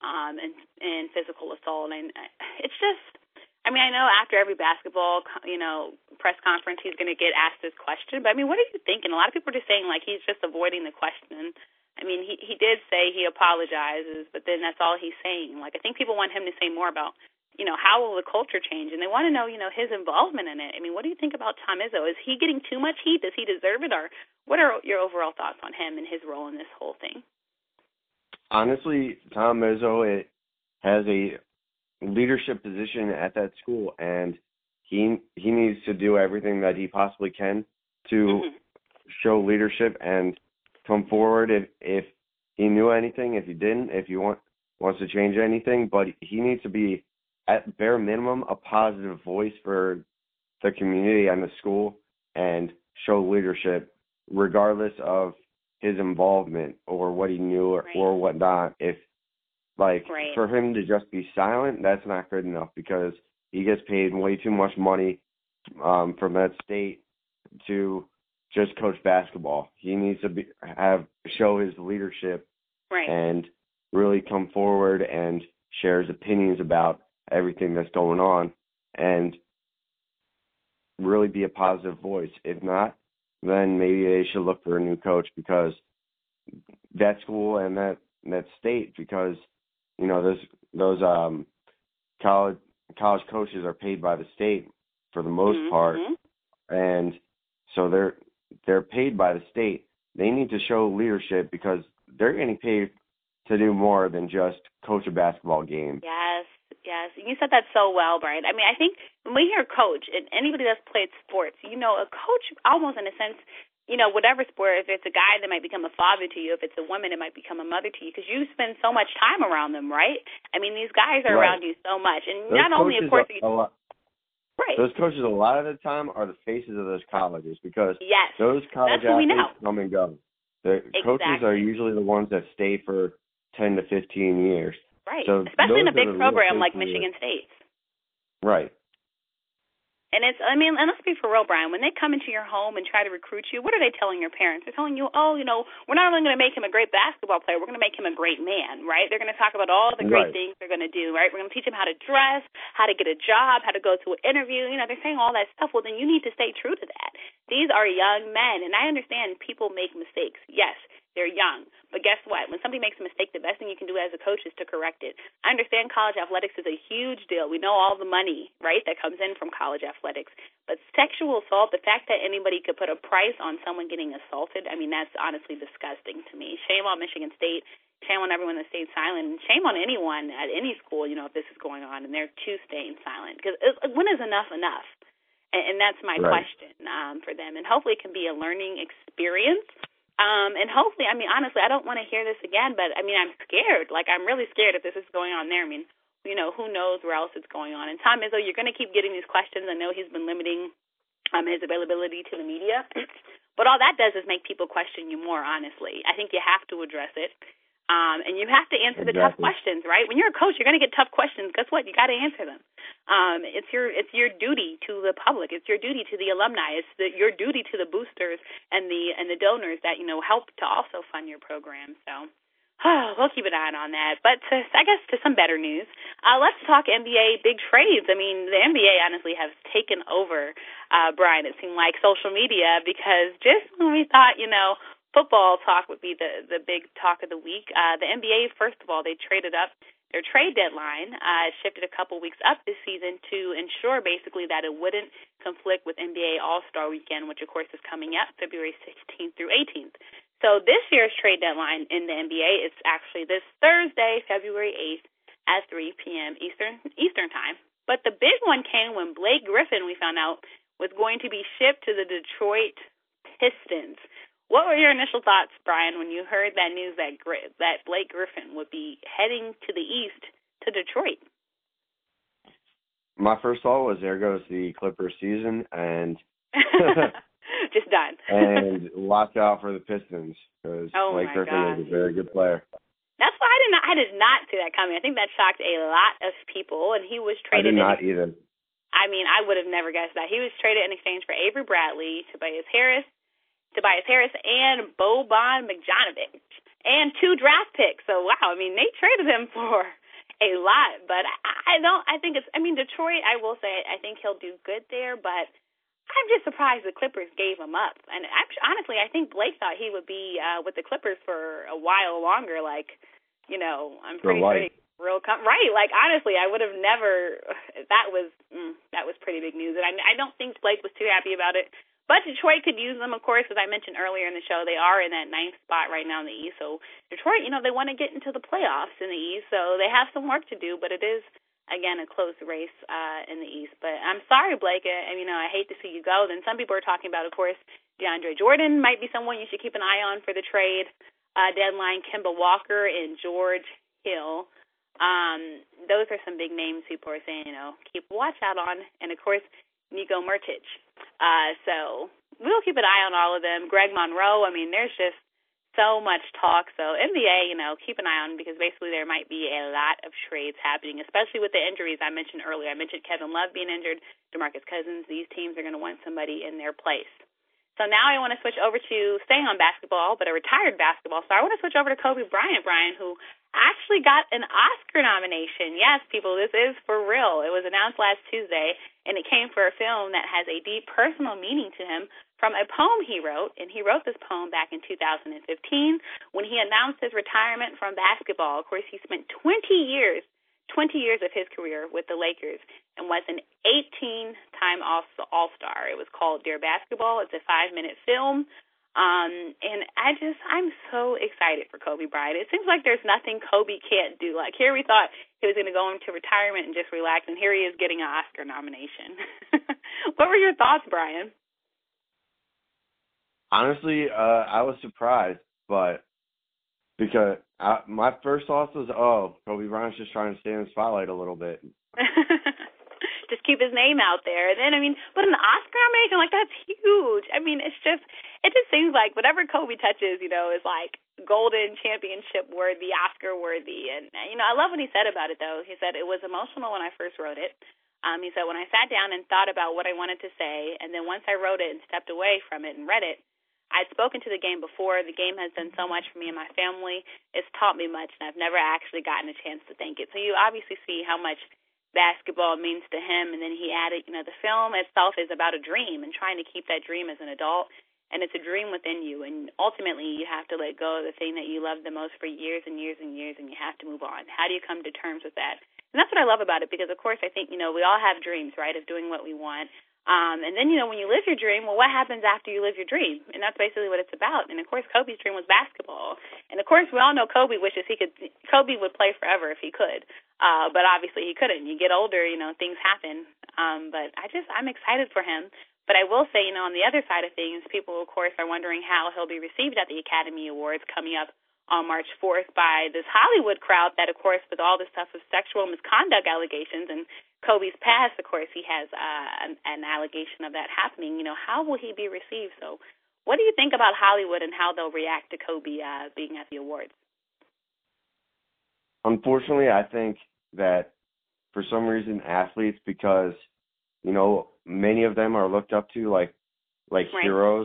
and physical assault. And it's just, I know after every basketball, press conference, he's going to get asked this question. But, what are you thinking? A lot of people are just saying, he's just avoiding the question. He did say he apologizes, but then that's all he's saying. I think people want him to say more about, how will the culture change? And they want to know, his involvement in it. What do you think about Tom Izzo? Is he getting too much heat? Does he deserve it? Or what are your overall thoughts on him and his role in this whole thing? Honestly, Tom Izzo has a leadership position at that school, and he needs to do everything that he possibly can to show leadership and come forward if he knew anything, if he didn't, if he wants to change anything. But he needs to be, at bare minimum, a positive voice for the community and the school and show leadership regardless of his involvement or what he knew or whatnot. If for him to just be silent, that's not good enough because he gets paid way too much money from that state to just coach basketball. He needs to show his leadership and really come forward and share his opinions about everything that's going on and really be a positive voice. If not, then maybe they should look for a new coach because that school and that state, because those college coaches are paid by the state for the most part, and so they're paid by the state. They need to show leadership because they're getting paid to do more than just coach a basketball game. Yes. You said that so well, Brian. I think when we hear coach, and anybody that's played sports, a coach almost in a sense, whatever sport, if it's a guy that might become a father to you, if it's a woman, it might become a mother to you because you spend so much time around them, right? These guys are around you so much. And those not only, of course, those coaches a lot of the time are the faces of those colleges because those college athletes come and go. The coaches are usually the ones that stay for 10 to 15 years. Right, so especially in a big program like Michigan State's. Right. And and let's be for real, Brian, when they come into your home and try to recruit you, what are they telling your parents? They're telling you, we're not only going to make him a great basketball player, we're going to make him a great man, right? They're going to talk about all the great things they're going to do, right? We're going to teach him how to dress, how to get a job, how to go to an interview. They're saying all that stuff. Well, then you need to stay true to that. These are young men, and I understand people make mistakes. Yes, they're young. But guess what? When somebody makes a mistake, the best thing you can do as a coach is to correct it. I understand college athletics is a huge deal. We know all the money, right, that comes in from college athletics. But sexual assault, the fact that anybody could put a price on someone getting assaulted, that's honestly disgusting to me. Shame on Michigan State. Shame on everyone that stayed silent. And shame on anyone at any school, if this is going on, and they're too staying silent. Because when is enough enough? And that's my question for them. And hopefully it can be a learning experience. And hopefully, honestly, I don't want to hear this again, but, I'm scared. I'm really scared if this is going on there. Who knows where else it's going on. And Tom Izzo, you're going to keep getting these questions. I know he's been limiting his availability to the media. But all that does is make people question you more, honestly. I think you have to address it. And you have to answer the tough questions, right? When you're a coach, you're going to get tough questions. Guess what? You got to answer them. It's your duty to the public. It's your duty to the alumni. It's your duty to the boosters and the donors that help to also fund your program. So we'll keep an eye on that. But I guess to some better news, let's talk NBA big trades. The NBA honestly has taken over, Brian. It seemed like social media because just when we thought football talk would be the big talk of the week. The NBA, first of all, they traded up their trade deadline, shifted a couple weeks up this season to ensure basically that it wouldn't conflict with NBA All-Star Weekend, which, of course, is coming up February 16th through 18th. So this year's trade deadline in the NBA is actually this Thursday, February 8th at 3 p.m. Eastern time. But the big one came when Blake Griffin, we found out, was going to be shipped to the Detroit Pistons. What were your initial thoughts, Brian, when you heard that news that Blake Griffin would be heading to the East to Detroit? My first thought was there goes the Clippers season, and just done. And watch out for the Pistons because Blake Griffin is a very good player. That's why I did not see that coming. I think that shocked a lot of people, and he was traded. I did not either. I would have never guessed that. He was traded in exchange for Avery Bradley, Tobias Harris, and Boban Bogdanovic, and 2 draft picks. So, wow, they traded him for a lot. But I think it's, Detroit, I will say, I think he'll do good there, but I'm just surprised the Clippers gave him up. And honestly, I think Blake thought he would be with the Clippers for a while longer. I'm pretty sure right. Honestly, I would have never, that was pretty big news. And I don't think Blake was too happy about it. But Detroit could use them, of course, as I mentioned earlier in the show. They are in that 9th spot right now in the East. So Detroit, they want to get into the playoffs in the East. So they have some work to do, but it is, again, a close race in the East. But I'm sorry, Blake. I hate to see you go. Then some people are talking about, of course, DeAndre Jordan might be someone you should keep an eye on for the trade deadline. Kemba Walker and George Hill. Those are some big names people are saying, keep watch out on. And, of course, Nico Mertic. So we'll keep an eye on all of them. Greg Monroe, there's just so much talk. So NBA, keep an eye on because basically there might be a lot of trades happening, especially with the injuries I mentioned earlier. I mentioned Kevin Love being injured, DeMarcus Cousins. These teams are going to want somebody in their place. So now I want to switch over to staying on basketball, but a retired basketball star. I want to switch over to Kobe Bryant, who actually got an Oscar nomination. Yes, people, this is for real. It was announced last Tuesday, and it came for a film that has a deep personal meaning to him from a poem he wrote, and he wrote this poem back in 2015 when he announced his retirement from basketball. Of course, he spent 20 years of his career with the Lakers and was an 18-time All-Star. It was called Dear Basketball. It's a 5-minute film. And I'm so excited for Kobe Bryant. It seems like there's nothing Kobe can't do. Like here we thought he was going to go into retirement and just relax, and here he is getting an Oscar nomination. What were your thoughts, Brian? Honestly, I was surprised, but because my first thought was, Kobe Bryant's just trying to stay in the spotlight a little bit. Just keep his name out there. And then, but an Oscar nomination, that's huge. It just seems like whatever Kobe touches, is like golden championship worthy, Oscar worthy. And, I love what he said about it, though. He said, it was emotional when I first wrote it. He said, when I sat down and thought about what I wanted to say, and then once I wrote it and stepped away from it and read it, I'd spoken to the game before. The game has done so much for me and my family. It's taught me much, and I've never actually gotten a chance to thank it. So you obviously see how much basketball means to him. And then he added, the film itself is about a dream and trying to keep that dream as an adult. And it's a dream within you. And ultimately, you have to let go of the thing that you love the most for years and years and years, and you have to move on. How do you come to terms with that? And that's what I love about it, because, of course, I think, we all have dreams, right, of doing what we want. And then, when you live your dream, well, what happens after you live your dream? And that's basically what it's about. And, of course, Kobe's dream was basketball. And, of course, we all know Kobe wishes Kobe would play forever if he could. But obviously he couldn't. You get older, things happen. But I'm excited for him. But I will say, on the other side of things, people, of course, are wondering how he'll be received at the Academy Awards coming up on March 4th by this Hollywood crowd that, of course, with all this stuff of sexual misconduct allegations and Kobe's past, of course, he has an allegation of that happening. How will he be received? So what do you think about Hollywood and how they'll react to Kobe being at the awards? Unfortunately, I think that for some reason athletes, because, many of them are looked up to like right. heroes,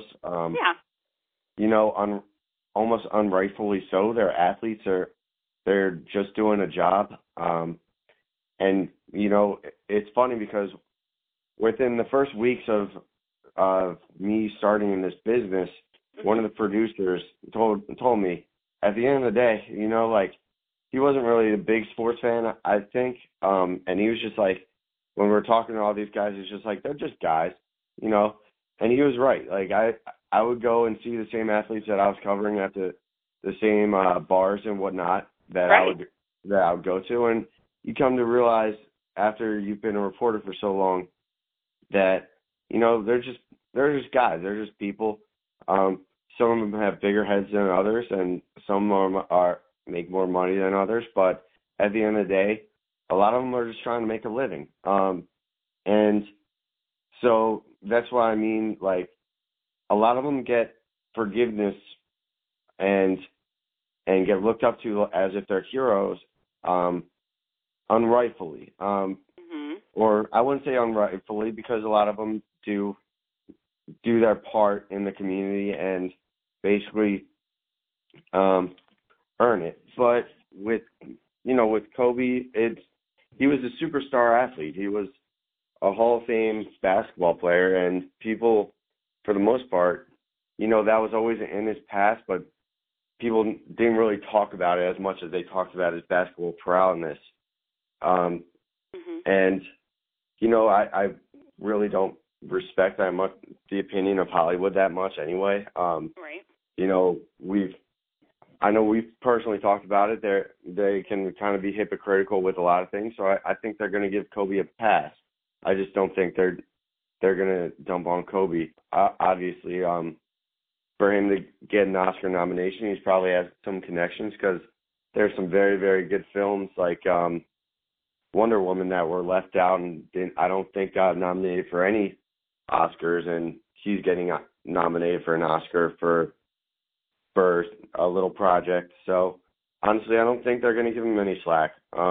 almost unrightfully so. They're athletes, they're just doing a job. And, it's funny because within the first weeks of me starting in this business, one of the producers told me at the end of the day, he wasn't really a big sports fan, I think. And he was just like, when we were talking to all these guys, it's just like, they're just guys, and he was right. Like I would go and see the same athletes that I was covering at the same bars and whatnot that right. I would go to. And you come to realize after you've been a reporter for so long that, they're just guys. They're just people. Some of them have bigger heads than others, and some of them make more money than others. But at the end of the day, a lot of them are just trying to make a living. And so that's why I mean, like, a lot of them get forgiveness and get looked up to as if they're heroes, unrightfully. Or I wouldn't say unrightfully, because a lot of them do their part in the community and basically earn it. But with Kobe, he was a superstar athlete. He was a Hall of Fame basketball player, and people, for the most part, that was always in his past, but people didn't really talk about it as much as they talked about his basketball prowess. And, I really don't respect that much the opinion of Hollywood that much anyway. Right. I know we've personally talked about it. They can kind of be hypocritical with a lot of things, so I think they're going to give Kobe a pass. I just don't think they're going to dump on Kobe. Obviously, for him to get an Oscar nomination, he's probably has some connections, because there's some very, very good films like Wonder Woman that were left out and I don't think got nominated for any Oscars, and he's getting nominated for an Oscar for a little project. So honestly, I don't think they're going to give him any slack.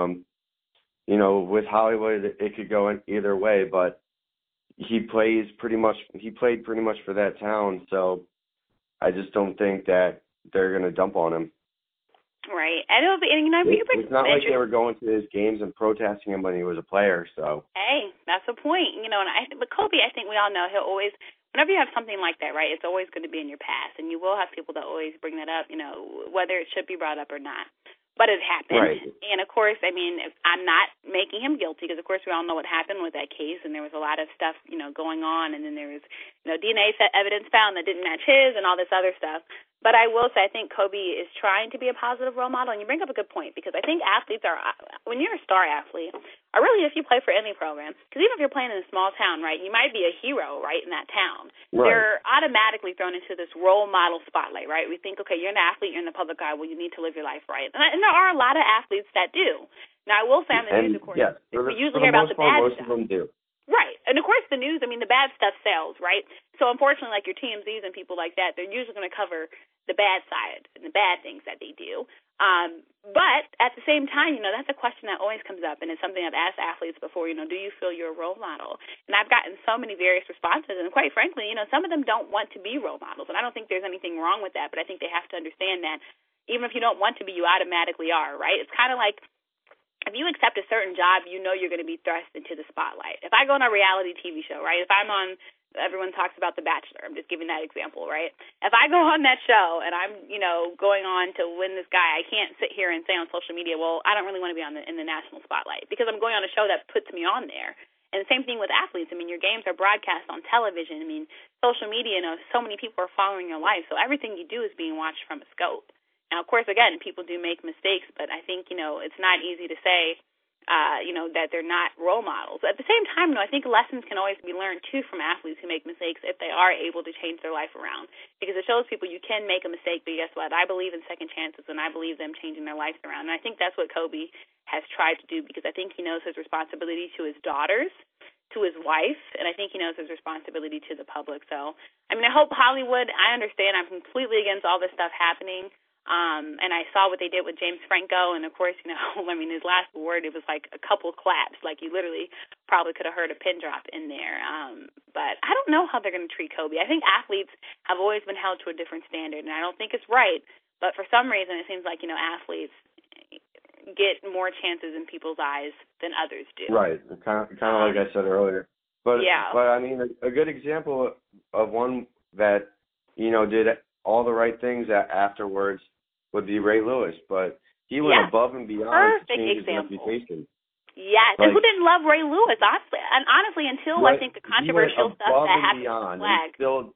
With Hollywood, it could go in either way, but he played pretty much for that town. So I just don't think that they're going to dump on him. Right. And it'll be, it's not like they were going to his games and protesting him when he was a player. So hey, that's the point. But Kobe, I think we all know he'll always. Whenever you have something like that, right, it's always going to be in your past, and you will have people that always bring that up, whether it should be brought up or not. But it happened. Right. And, of course, I'm not making him guilty, because, of course, we all know what happened with that case, and there was a lot of stuff, going on, and then there was, DNA evidence found that didn't match his and all this other stuff. But I will say I think Kobe is trying to be a positive role model, and you bring up a good point, because I think athletes are, when you're a star athlete, or really if you play for any program, because even if you're playing in a small town, right, you might be a hero, right, in that town. Right. They're automatically thrown into this role model spotlight, right? We think, okay, you're an athlete, you're in the public eye, well, you need to live your life right. And there are a lot of athletes that do. Now, I will say on the news, of course, yes, we usually hear about the bad stuff. Most of them do. Right. And, of course, the news, the bad stuff sells, right? So, unfortunately, like your TMZs and people like that, they're usually going to cover the bad side and the bad things that they do. But at the same time, that's a question that always comes up, and it's something I've asked athletes before, do you feel you're a role model? And I've gotten so many various responses, and quite frankly, some of them don't want to be role models, and I don't think there's anything wrong with that, but I think they have to understand that even if you don't want to be, you automatically are, right? It's kind of like if you accept a certain job, you're going to be thrust into the spotlight. If I go on a reality TV show, right, if I'm on, everyone talks about The Bachelor, I'm just giving that example, right? If I go on that show and I'm, going on to win this guy, I can't sit here and say on social media, well, I don't really want to be in the national spotlight because I'm going on a show that puts me on there. And the same thing with athletes. I mean, your games are broadcast on television. I mean, social media, so many people are following your life, so everything you do is being watched from a scope. Now, of course, again, people do make mistakes, but I think, it's not easy to say, that they're not role models. At the same time, I think lessons can always be learned, too, from athletes who make mistakes if they are able to change their life around. Because it shows people you can make a mistake, but guess what? I believe in second chances, and I believe them changing their lives around. And I think that's what Kobe has tried to do because I think he knows his responsibility to his daughters, to his wife, and I think he knows his responsibility to the public. So, I hope Hollywood, I understand I'm completely against all this stuff happening. And I saw what they did with James Franco, and of course, his last word, it was like a couple claps, like you literally probably could have heard a pin drop in there. But I don't know how they're going to treat Kobe. I think athletes have always been held to a different standard, and I don't think it's right, but for some reason it seems like, athletes get more chances in people's eyes than others do. Right, kind of like I said earlier. But yeah. But a good example of one that, did all the right things afterwards would be Ray Lewis, but he went above and beyond to change his reputation. Yes, and who didn't love Ray Lewis, honestly? And honestly, until I think the controversial stuff that happened with the flag.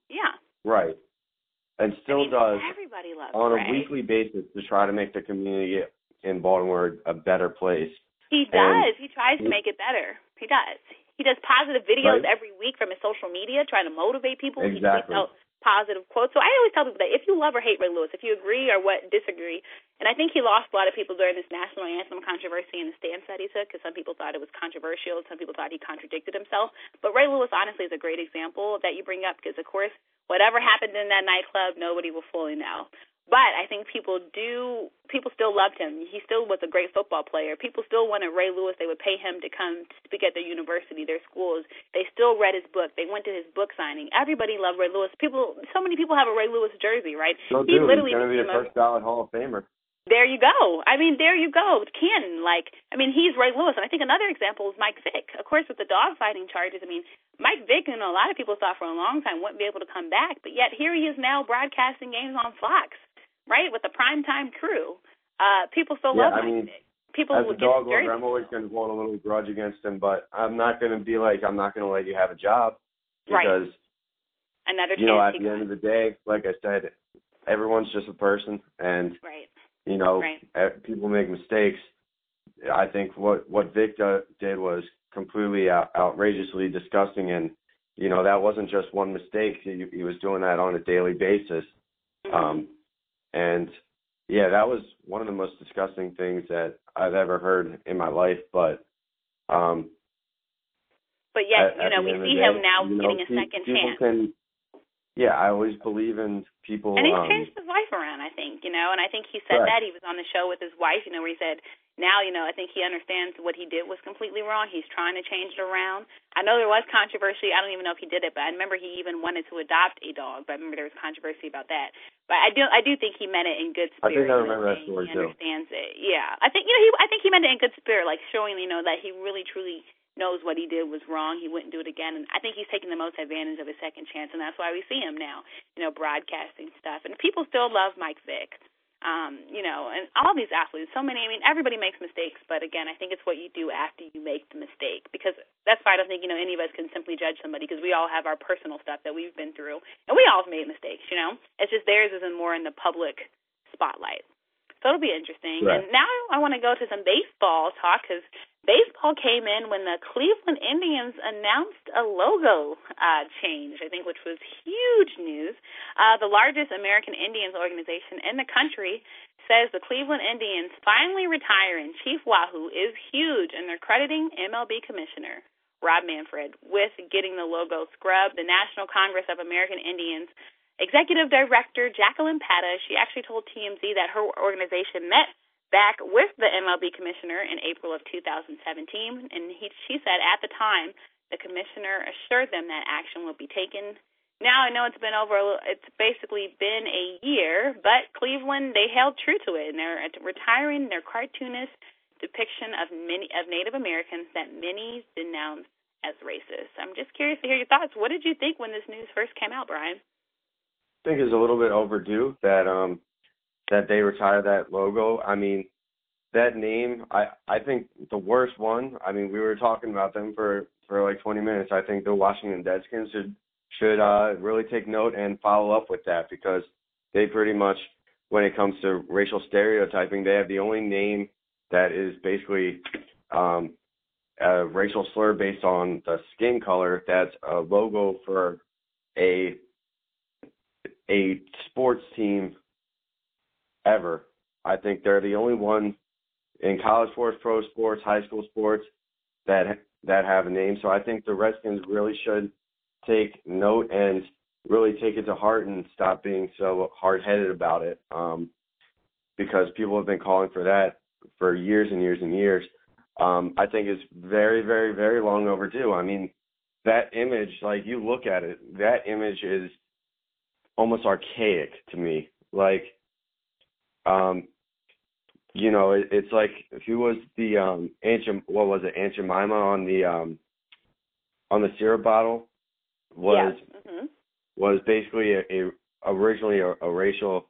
Right. And still does everybody loves on Ray. A weekly basis to try to make the community in Baltimore a better place. He does. He tries to make it better. He does. He does positive videos every week from his social media, trying to motivate people. Exactly. He positive quotes. So I always tell people that if you love or hate Ray Lewis, if you agree or disagree, and I think he lost a lot of people during this national anthem controversy and the stance that he took because some people thought it was controversial, some people thought he contradicted himself. But Ray Lewis, honestly, is a great example that you bring up because, of course, whatever happened in that nightclub, nobody will fully know. But I think people still loved him. He still was a great football player. People still wanted Ray Lewis. They would pay him to come speak at their university, their schools. They still read his book. They went to his book signing. Everybody loved Ray Lewis. So many people have a Ray Lewis jersey, right? He's going to be the first ballot Hall of Famer. There you go. There you go. Canton, he's Ray Lewis. And I think another example is Mike Vick. Of course, with the dogfighting charges, Mike Vick, a lot of people thought for a long time wouldn't be able to come back, but yet here he is now broadcasting games on Fox. Right, with the primetime crew. People still love Mike Vick. People as a dog lover, I'm always going to hold a little grudge against him, but I'm not going to be like, I'm not going to let you have a job. Because, another chance at the end of the day, like I said, everyone's just a person, and, people make mistakes. I think what Vic did was completely outrageously disgusting, and, that wasn't just one mistake. He was doing that on a daily basis. Mm-hmm. And, that was one of the most disgusting things that I've ever heard in my life. But yet, we see him now getting a second chance. I always believe in people. And he's changed his life around, I think, and I think he said that. He was on the show with his wife, where he said, now, I think he understands what he did was completely wrong. He's trying to change it around. I know there was controversy. I don't even know if he did it, but I remember he even wanted to adopt a dog. But I remember there was controversy about that. But I do think he meant it in good spirit. I think I remember that story too. He understands it. Yeah, I think he meant it in good spirit, like showing that he really truly knows what he did was wrong. He wouldn't do it again. And I think he's taking the most advantage of his second chance, and that's why we see him now, broadcasting stuff. And people still love Mike Vick. And all these athletes, so many, everybody makes mistakes, but again, I think it's what you do after you make the mistake, because that's why I don't think, any of us can simply judge somebody, because we all have our personal stuff that we've been through, and we all have made mistakes, It's just theirs isn't more in the public spotlight. So it'll be interesting. Right. And now I want to go to some baseball talk, because baseball came in when the Cleveland Indians announced a logo change, I think, which was huge news. The largest American Indians organization in the country says the Cleveland Indians finally retiring Chief Wahoo is huge, and they're crediting MLB Commissioner Rob Manfred with getting the logo scrubbed. The National Congress of American Indians Executive Director Jacqueline Pata, she actually told TMZ that her organization met back with the MLB commissioner in April of 2017, and she said at the time the commissioner assured them that action would be taken. Now I know it's basically been a year, but Cleveland, they held true to it, and they're retiring their cartoonist depiction of Native Americans that many denounce as racist. I'm just curious to hear your thoughts. What did you think when this news first came out, Brian? I think it's a little bit overdue that they retire that logo. I mean, that name, I think the worst one, I mean, we were talking about them for like 20 minutes. I think the Washington Redskins should really take note and follow up with that, because they pretty much, when it comes to racial stereotyping, they have the only name that is basically a racial slur based on the skin color. That's a logo for a sports team ever. I think they're the only one in college sports, pro sports, high school sports that have a name. So I think the Redskins really should take note and really take it to heart and stop being so hard-headed about it, because people have been calling for that for years and years and years. I think it's very, very, very long overdue. I mean, that image, like, you look at it, that image is almost archaic to me. Like, you know, it's like, who was the Aunt Jemima on the syrup bottle? Was basically originally a racial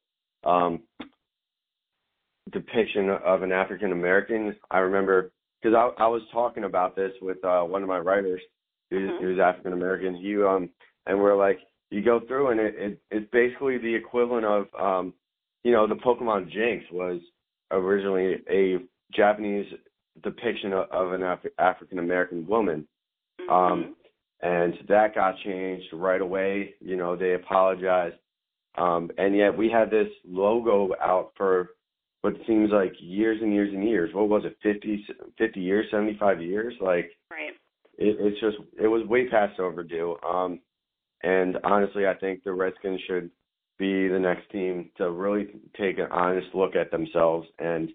depiction of an African American. I remember, because I was talking about this with one of my writers who's African American. And we're like, you go through and it's basically the equivalent of you know, the Pokemon Jinx was originally a Japanese depiction of an African American woman. And that got changed right away. You know, they apologized. And yet we had this logo out for what seems like years and years and years. What was it, 50 years, 75 years? Like, right. It was way past overdue. And honestly, I think the Redskins should be the next team to really take an honest look at themselves and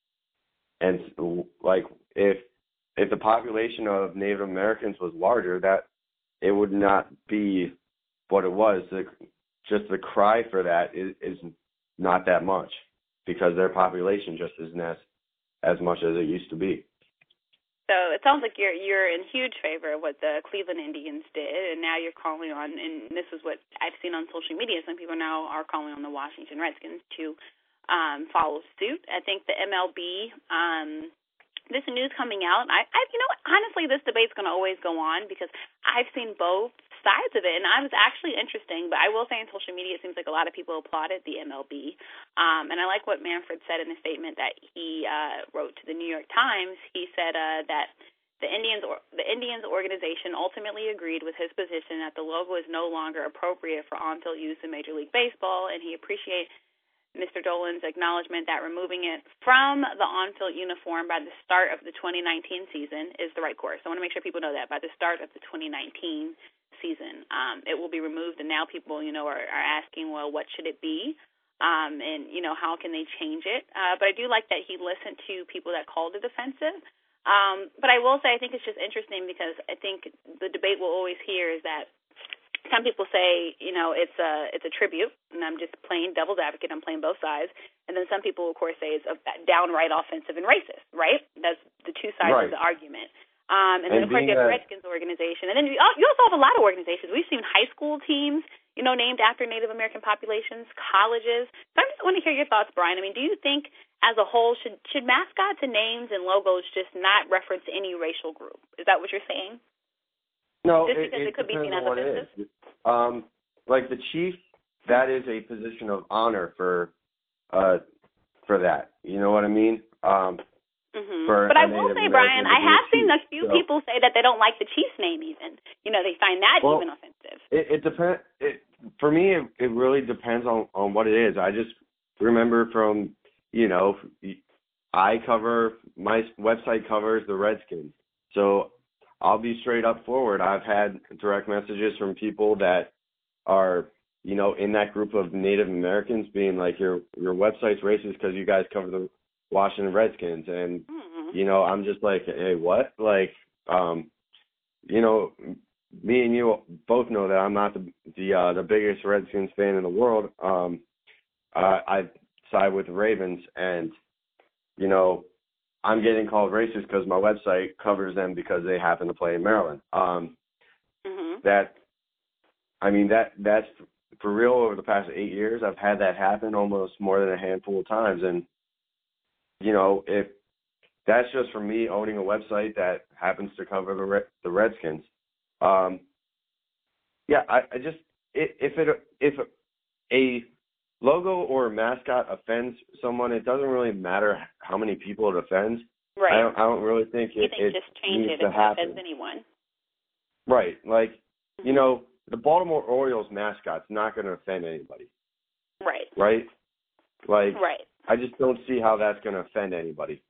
like, if the population of Native Americans was larger, that it would not be what it was. Just the cry for that is not that much, because their population just isn't as much as it used to be. So it sounds like you're in huge favor of what the Cleveland Indians did, and now you're calling on, and this is what I've seen on social media, some people now are calling on the Washington Redskins to follow suit. I think the MLB, this news coming out, I you know, honestly, this debate's going to always go on, because I've seen both sides of it, and it was actually interesting. But I will say, on social media, it seems like a lot of people applauded the MLB, and I like what Manfred said in the statement that he wrote to the New York Times. He said that the Indians organization ultimately agreed with his position that the logo is no longer appropriate for on-field use in Major League Baseball, and he appreciates Mr. Dolan's acknowledgement that removing it from the on-field uniform by the start of the 2019 season is the right course. I want to make sure people know that by the start of the 2019 season, it will be removed. And now people, you know, are asking, well, what should it be? And, you know, how can they change it? But I do like that he listened to people that called it offensive. But I will say, I think it's just interesting, because I think the debate we'll always hear is that some people say, you know, it's a tribute, and I'm just playing devil's advocate. I'm playing both sides. And then some people, of course, say it's downright offensive and racist, right? That's the two sides of the argument. And then, of course, you have the Redskins organization. And then you also have a lot of organizations. We've seen high school teams, you know, named after Native American populations, colleges. So I just want to hear your thoughts, Brian. I mean, do you think, as a whole, should mascots and names and logos just not reference any racial group? Is that what you're saying? No, just because it could be seen as offensive? Like the chief, that is a position of honor for that. You know what I mean? But I will say, Brian, I have seen a few people say that they don't like the Chiefs name even. You know, they find that even offensive. It depends. For me, it really depends on what it is. I just remember from, you know, my website covers the Redskins. So I'll be straight up forward. I've had direct messages from people that are in that group of Native Americans being like, your website's racist because you guys cover the Washington Redskins. And, I'm just like, hey, what? Like, me and you both know that I'm not the biggest Redskins fan in the world. I side with the Ravens, and, I'm getting called racist because my website covers them because they happen to play in Maryland. That's for real. Over the past 8 years, I've had that happen almost more than a handful of times. And, if that's just for me owning a website that happens to cover the Redskins. If a logo or a mascot offends someone, it doesn't really matter how many people it offends. Right. I don't really think it just change needs it to if happen. it offends anyone. Right. Like, the Baltimore Orioles mascot's not going to offend anybody. Right. Right? Like, right. I just don't see how that's going to offend anybody.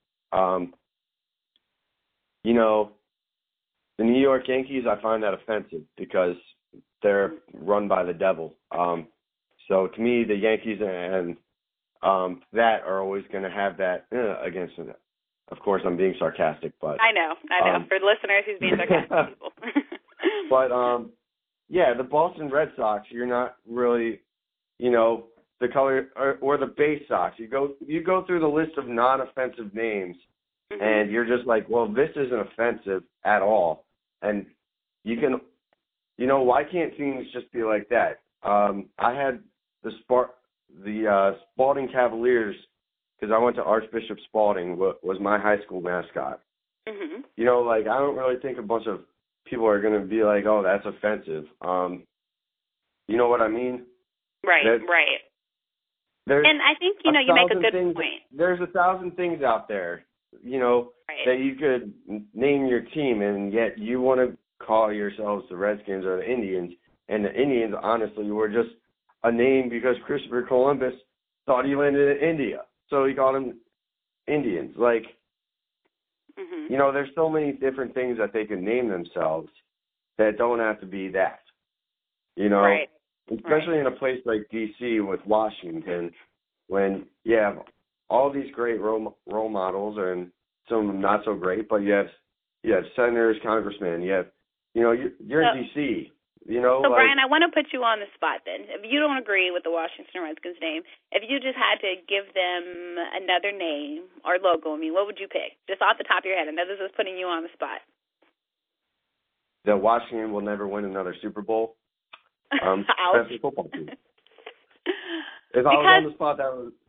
The New York Yankees, I find that offensive because they're run by the devil. So to me, the Yankees and that are always going to have that against them. Of course, I'm being sarcastic, but I know. For the listeners, he's being sarcastic. People. But the Boston Red Sox, you're not really, the color or the Bay Sox. You go through the list of non-offensive names, and you're just like, well, this isn't offensive at all. And you can, why can't things just be like that? I had the Spalding Cavaliers, because I went to Archbishop Spalding, was my high school mascot. I don't really think a bunch of people are going to be like, oh, that's offensive. You know what I mean? Right, right. And I think, you make a good point. There's 1,000 things out there, that you could name your team, and yet you want to call yourselves the Redskins or the Indians. And the Indians, honestly, were just a name because Christopher Columbus thought he landed in India. So he called them Indians. Like, there's so many different things that they can name themselves that don't have to be that. Right. Especially in a place like D.C. with Washington, when you have all these great role models and some of them not so great, but you have senators, congressmen, you have, you're in D.C., So, Brian, I want to put you on the spot then. If you don't agree with the Washington Redskins name, if you just had to give them another name or logo, what would you pick? Just off the top of your head. I know this is putting you on the spot. That Washington will never win another Super Bowl. That's a football team. If I was on the spot, that was.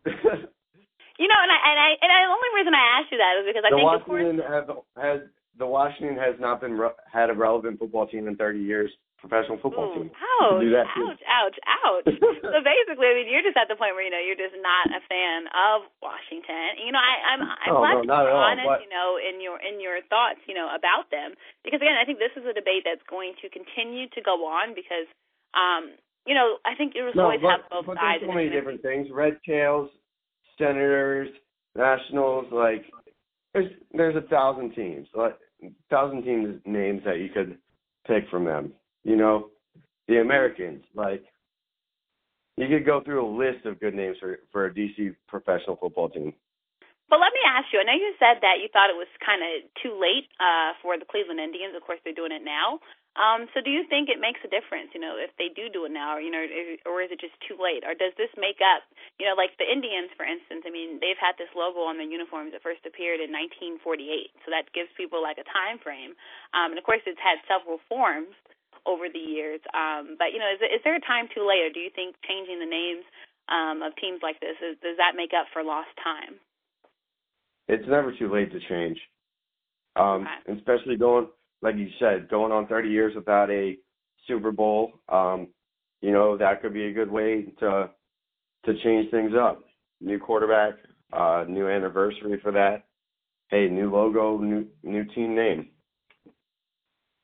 And the only reason I asked you that is because I think the Washington has not had a relevant football team in 30 years. Professional football team. Ouch! So basically, you're just at the point where you're just not a fan of Washington. I'm glad you're honest, in your thoughts, about them, because again, I think this is a debate that's going to continue to go on because, I think it was always have both sides. There's so many different things: Red Tails, Senators, Nationals. Like, there's 1,000 teams, 1,000 teams names that you could pick from them. The Americans, like, you could go through a list of good names for a DC professional football team. But let me ask you, I know you said that you thought it was kind of too late for the Cleveland Indians. Of course, they're doing it now. So do you think it makes a difference, if they do it now, or is it just too late? Or does this make up, like the Indians, for instance, they've had this logo on their uniforms that first appeared in 1948. So that gives people like a time frame. And, of course, it's had several forms over the years. But, is there a time too late, or do you think changing the names of teams like this, does that make up for lost time? It's never too late to change. Especially like you said, going on 30 years without a Super Bowl, that could be a good way to change things up. New quarterback, new anniversary for that. Hey, new logo, new team name.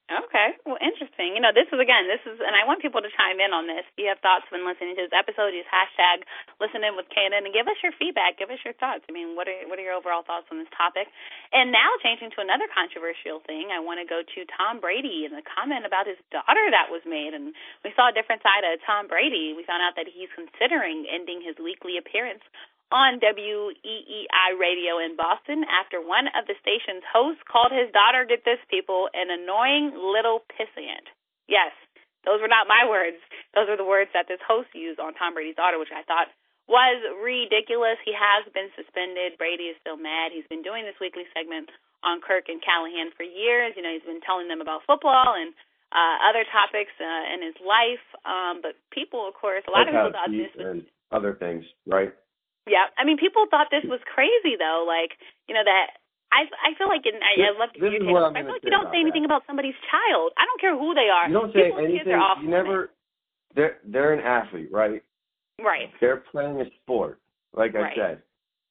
Okay, well, interesting. This is, and I want people to chime in on this. If you have thoughts when listening to this episode, use hashtag listen in with Kanan and give us your feedback, give us your thoughts. I mean, what are your overall thoughts on this topic? And now changing to another controversial thing, I want to go to Tom Brady and the comment about his daughter that was made. And we saw a different side of Tom Brady. We found out that he's considering ending his weekly appearance on WEEI radio in Boston after one of the station's hosts called his daughter, get this, people, an annoying little pissant. Yes, those were not my words. Those are the words that this host used on Tom Brady's daughter, which I thought was ridiculous. He has been suspended. Brady is still mad. He's been doing this weekly segment on Kirk and Callahan for years. He's been telling them about football and other topics in his life. But people, of course, a lot of people thought this was... and other things, right? Yeah, I mean, people thought this was crazy, though. Like, that I feel like, and I love to hear your take. I feel like you don't say anything about somebody's child. I don't care who they are. You don't say People's anything. Kids are off you never. They're an athlete, right? Right. They're playing a sport, like I said.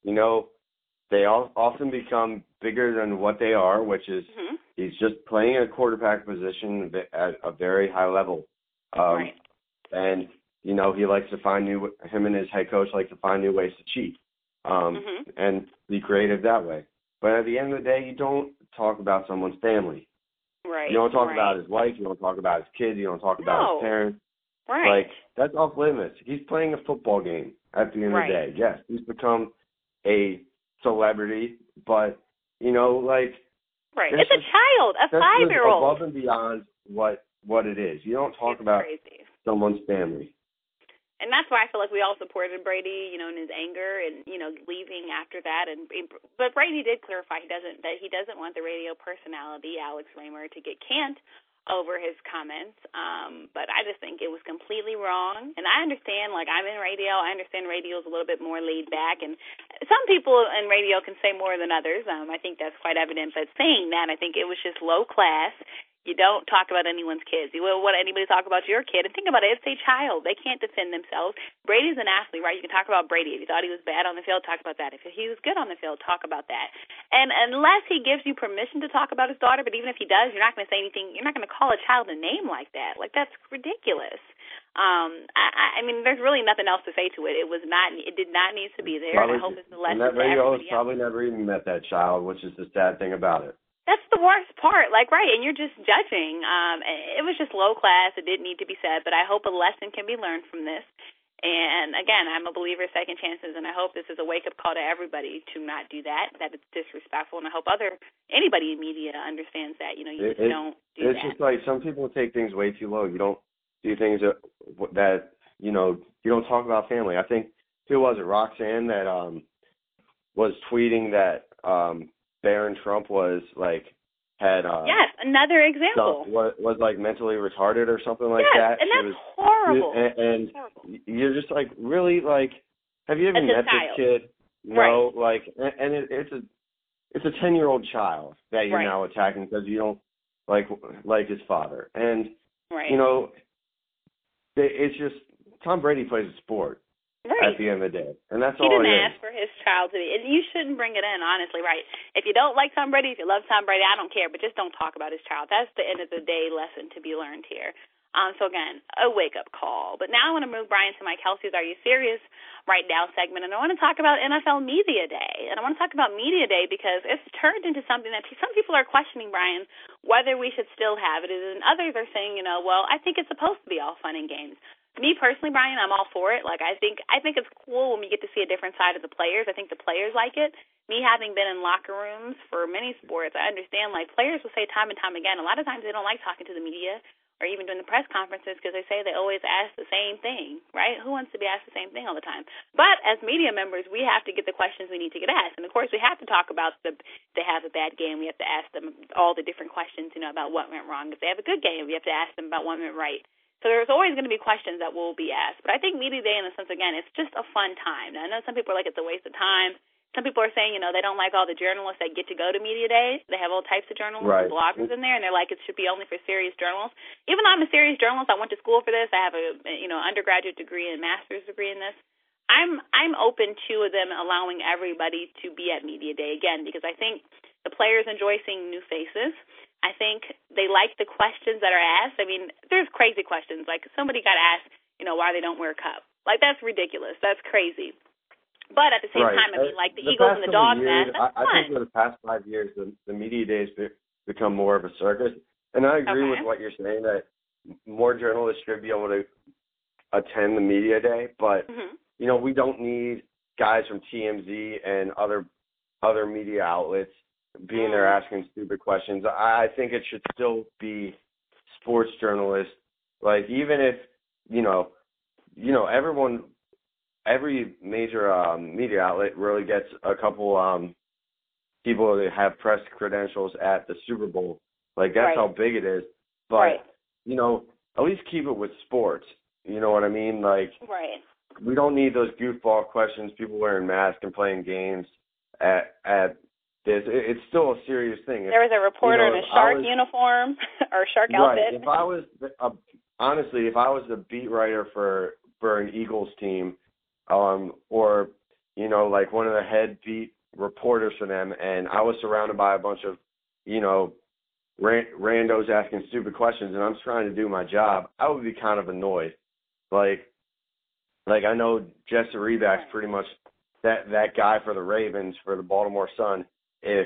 They all often become bigger than what they are, which is he's just playing a quarterback position at a very high level. Right. And he likes to find him and his head coach like to find new ways to cheat and be creative that way. But at the end of the day, you don't talk about someone's family. Right. You don't talk about his wife. You don't talk about his kids. You don't talk about his parents. Right. Like, that's off limits. He's playing a football game at the end of the day. Yes, he's become a celebrity, but, Right. It's a child, a 5-year-old. Above and beyond what it is. You don't talk about someone's family. And that's why I feel like we all supported Brady, in his anger and, leaving after that. But Brady did clarify he doesn't want the radio personality, Alex Raymer, to get canned over his comments. But I just think it was completely wrong. And I understand, I'm in radio. I understand radio is a little bit more laid back. And some people in radio can say more than others. I think that's quite evident. But saying that, I think it was just low class. You don't talk about anyone's kids. You won't want anybody to talk about your kid. And think about it, it's a child. They can't defend themselves. Brady's an athlete, right? You can talk about Brady. If you thought he was bad on the field, talk about that. If he was good on the field, talk about that. And unless he gives you permission to talk about his daughter, but even if he does, you're not going to say anything. You're not going to call a child a name like that. Like, that's ridiculous. I mean, there's really nothing else to say to it. It did not need to be there. And I hope it's a lesson to everybody else. Probably never even met that child, which is the sad thing about it. That's the worst part, and you're just judging. It was just low class. It didn't need to be said, but I hope a lesson can be learned from this. And, again, I'm a believer in second chances, and I hope this is a wake-up call to everybody to not do that it's disrespectful, and I hope anybody in media understands that. You don't do that. It's just like some people take things way too low. You don't do things that you don't talk about family. I think, who was it, Roxanne, that was tweeting that Barron Trump was had yes, another example was mentally retarded or something like Yes, that. and that's horrible. And horrible. You're just really have you even met this kid? No, right. And it's a 10-year-old child that you're now attacking because you don't like his father. And it's just Tom Brady plays a sport. At the end of the day. And that's all it is. He didn't ask for his child to be. And you shouldn't bring it in, honestly, right? If you don't like Tom Brady, if you love Tom Brady, I don't care, but just don't talk about his child. That's the end of the day lesson to be learned here. So, again, a wake-up call. But now I want to move, Brian, to my Kelsey's Are You Serious Right Now segment. And I want to talk about NFL Media Day. And I want to talk about Media Day because it's turned into something that some people are questioning, Brian, whether we should still have it. And others are saying, well, I think it's supposed to be all fun and games. Me personally, Brian, I'm all for it. I think it's cool when we get to see a different side of the players. I think the players like it. Me having been in locker rooms for many sports, I understand, players will say time and time again, a lot of times they don't like talking to the media or even doing the press conferences because they say they always ask the same thing, right? Who wants to be asked the same thing all the time? But as media members, we have to get the questions we need to get asked. And, of course, we have to talk about they have a bad game. We have to ask them all the different questions, about what went wrong. If they have a good game, we have to ask them about what went right. So there's always going to be questions that will be asked. But I think Media Day, in a sense, again, it's just a fun time. Now, I know some people are like it's a waste of time. Some people are saying, they don't like all the journalists that get to go to Media Day. They have all types of journalists and bloggers in there, and they're like it should be only for serious journalists. Even though I'm a serious journalist, I went to school for this. I have a undergraduate degree and master's degree in this. I'm open to them allowing everybody to be at Media Day, again, because I think the players enjoy seeing new faces. I think they like the questions that are asked. I mean, there's crazy questions. Like somebody got asked, why they don't wear a cup. Like, that's ridiculous. That's crazy. But at the same time, I mean, like the Eagles and the Dogs, that's fun. I think for the past 5 years, the media days become more of a circus. And I agree with what you're saying, that more journalists should be able to attend the media day. But, we don't need guys from TMZ and other media outlets being there asking stupid questions. I think it should still be sports journalists. Like, even if, every major media outlet really gets a couple people that have press credentials at the Super Bowl. Like, that's how big it is. But, at least keep it with sports. You know what I mean? Like, we don't need those goofball questions, people wearing masks and playing games at this. It's still a serious thing. There was a reporter in a shark uniform or shark outfit. If I was, honestly, if I was the beat writer for an Eagles team, or, like one of the head beat reporters for them, and I was surrounded by a bunch of, randos asking stupid questions, and I'm trying to do my job, I would be kind of annoyed. Like I know Jesse Reback's pretty much that guy for the Ravens, for the Baltimore Sun. If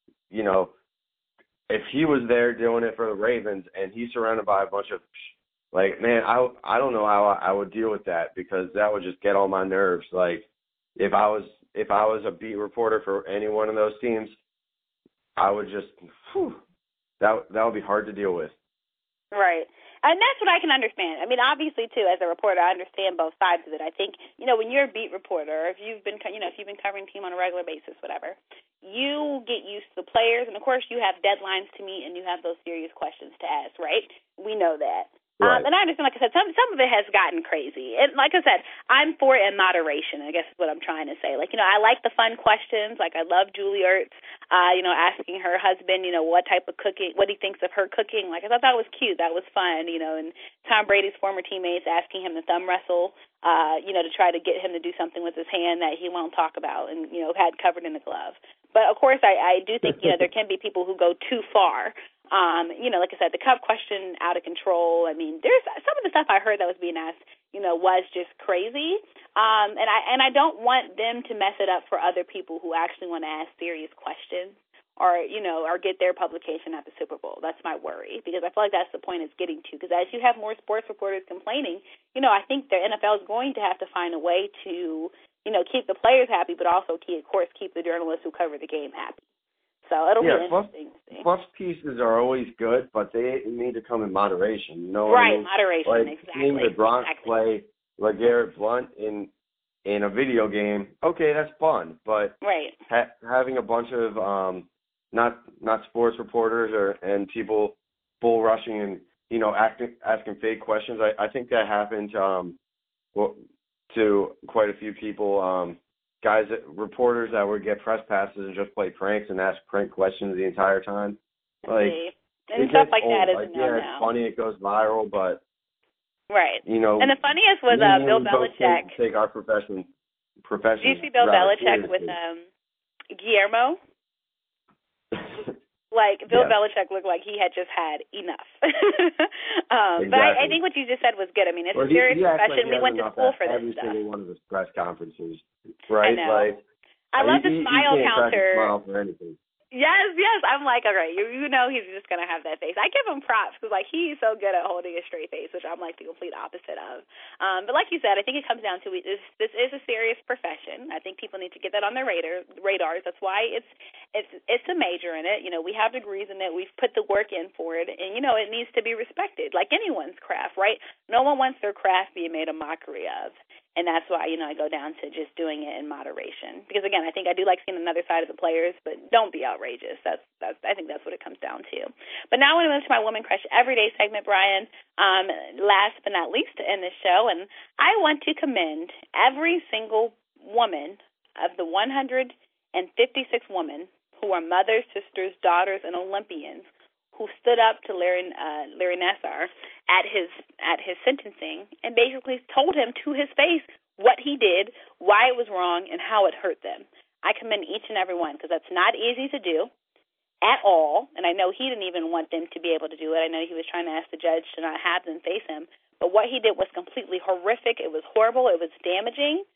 he was there doing it for the Ravens and he's surrounded by a bunch of, like, man, I don't know how I would deal with that, because that would just get on my nerves. Like, if I was a beat reporter for any one of those teams, I would just, that would be hard to deal with. Right. And that's what I can understand. I mean, obviously, too, as a reporter, I understand both sides of it. I think, when you're a beat reporter, if you've been covering a team on a regular basis, whatever, you get used to the players, and of course, you have deadlines to meet, and you have those serious questions to ask, right? We know that. Right. And I understand, like I said, some of it has gotten crazy. And like I said, I'm for it in moderation, I guess is what I'm trying to say. Like, I like the fun questions. Like, I love Julie Ertz, asking her husband, what type of cooking, what he thinks of her cooking. Like, I thought that was cute. That was fun, and Tom Brady's former teammates asking him to thumb wrestle, to try to get him to do something with his hand that he won't talk about and, had covered in the glove. But, of course, I do think, there can be people who go too far. Like I said, the cup question out of control. I mean, there's some of the stuff I heard that was being asked, was just crazy. And I don't want them to mess it up for other people who actually want to ask serious questions or get their publication at the Super Bowl. That's my worry, because I feel like that's the point it's getting to. Because as you have more sports reporters complaining, I think the NFL is going to have to find a way to, keep the players happy, but also, keep the journalists who cover the game happy. So it'll be interesting to see. Fluff pieces are always good, but they need to come in moderation. Right, moderation, like, exactly. Seeing the Bronx play LeGarrette Blount in a video game, okay, that's fun. But having a bunch of not sports reporters and people bull rushing and asking fake questions, I think that happened to quite a few people. Reporters that would get press passes and just play pranks and ask prank questions the entire time. Like, and stuff like that is it's funny, it goes viral, but and the funniest was Bill Belichick. Take our profession. Did you see Bill Belichick with Guillermo? Like, Bill Belichick looked like he had just had enough. Exactly. But I think what you just said was good. I mean, it's a serious profession. We went to school for this stuff. Every single one of his press conferences, right? I know. Like, I love the smile counter. Smile for anything. Yes. I'm like, okay, he's just going to have that face. I give him props because, like, he's so good at holding a straight face, which I'm, like, the complete opposite of. But like you said, I think it comes down to this is a serious profession. I think people need to get that on their radars. That's why it's a major in it. We have degrees in it. We've put the work in for it. And, it needs to be respected, like anyone's craft, right? No one wants their craft being made a mockery of. And that's why, I go down to just doing it in moderation. Because, again, I think I do like seeing another side of the players, but don't be outrageous. I think that's what it comes down to. But now I want to move to my Woman Crush Everyday segment, Brian, last but not least in this show. And I want to commend every single woman of the 156 women who are mothers, sisters, daughters, and Olympians who stood up to Larry Nassar at his sentencing and basically told him to his face what he did, why it was wrong, and how it hurt them. I commend each and every one because that's not easy to do. at all, and I know he didn't even want them to be able to do it. I know he was trying to ask the judge to not have them face him, but what he did was completely horrific. It was horrible. It was damaging.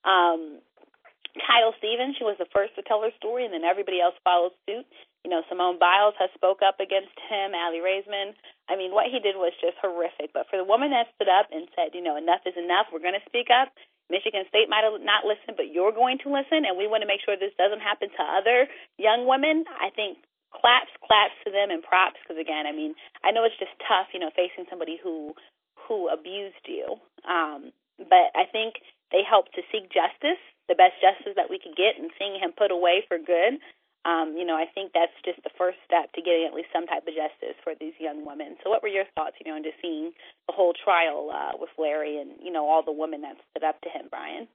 Kyle Stevens, she was the first to tell her story, and then everybody else followed suit. You know, Simone Biles has spoke up against him, Allie Raisman. I mean, what he did was just horrific. But for the woman that stood up and said, you know, enough is enough, we're going to speak up. Michigan State might have not listened, but you're going to listen, and we want to make sure this doesn't happen to other young women. I think claps to them and props, because, again, I mean, I know it's just tough, you know, facing somebody who abused you. But I think they helped to seek justice, the best justice that we could get, and seeing him put away for good. You know, I think that's just the first step to getting at least some type of justice for these young women. So what were your thoughts, you know, in just seeing the whole trial with Larry and, you know, all the women that stood up to him, Brian?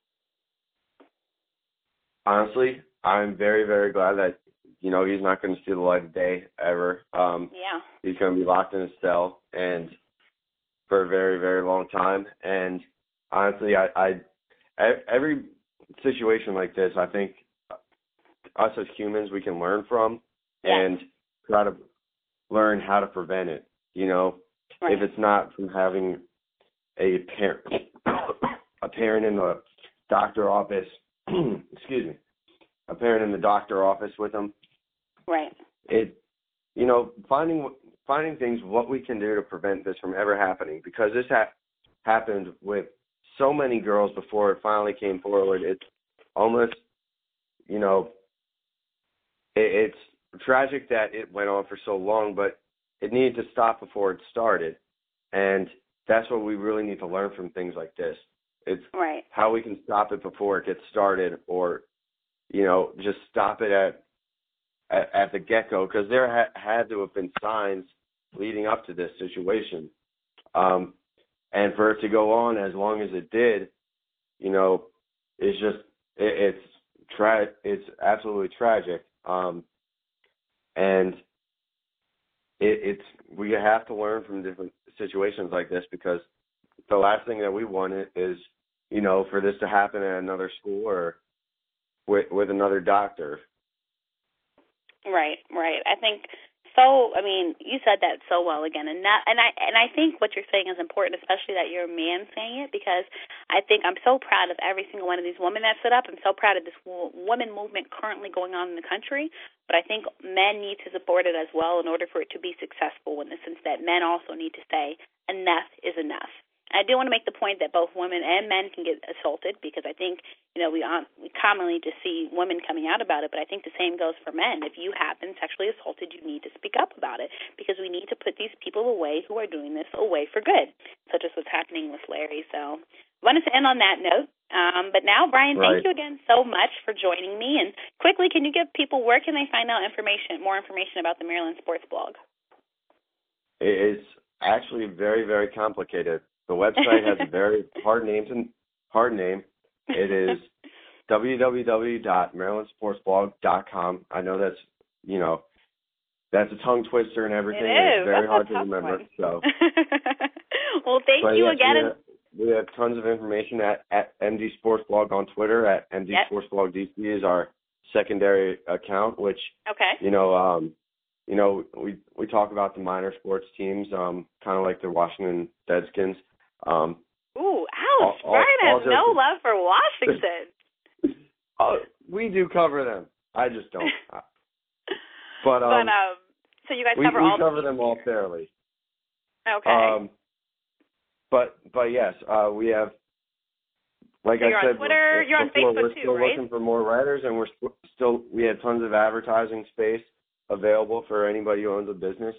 Honestly, I'm very, very glad that, you know, he's not going to see the light of day ever. Yeah. He's going to be locked in a cell and for a very, very long time. And honestly, every situation like this, I think us as humans, we can learn from and try to learn how to prevent it. You know, if it's not from having a parent in the doctor office, excuse me, a parent in the doctor office with them. Right. You know, finding things, what we can do to prevent this from ever happening, because this happened with so many girls before it finally came forward. It's almost, you know, it's tragic that it went on for so long, but it needed to stop before it started. And that's what we really need to learn from things like this. It's how we can stop it before it gets started, or, you know, just stop it at the get-go, because there had to have been signs leading up to this situation. And for it to go on as long as it did, you know, it's just, it's absolutely tragic. And we have to learn from different situations like this, because the last thing that we want is, you know, for this to happen at another school or with another doctor. Right. I think so. I mean, you said that so well again, and I think what you're saying is important, especially that you're a man saying it, because I think I'm so proud of every single one of these women that stood up. I'm so proud of this woman movement currently going on in the country, but I think men need to support it as well in order for it to be successful, in the sense that men also need to say enough is enough. I do want to make the point that both women and men can get assaulted, because I think, you know, we commonly just see women coming out about it, but I think the same goes for men. If you have been sexually assaulted, you need to speak up about it, because we need to put these people away who are doing this away for good, such as what's happening with Larry. So I wanted to end on that note. But now, Brian, thank you again so much for joining me. And quickly, can you give people, where can they find out more information about the Maryland Sports Blog? It's actually very, very complicated. The website has a very hard name. It is www.marylandsportsblog.com. I know that's, you know, that's a tongue twister and everything. It's very hard to remember. So. Well, thank you again. We have tons of information at MD Sports Blog on Twitter. At MD Sports Blog DC is our secondary account, which you know, we talk about the minor sports teams, kind of like the Washington Redskins. Ooh, ouch! Brian has no love for Washington. We do cover them. I just don't. But so you guys cover all. We cover them all fairly. Okay. But yes, we have. Like so I you're said, on Twitter. You're on Facebook we're still right? looking for more writers, and we have tons of advertising space available for anybody who owns a business.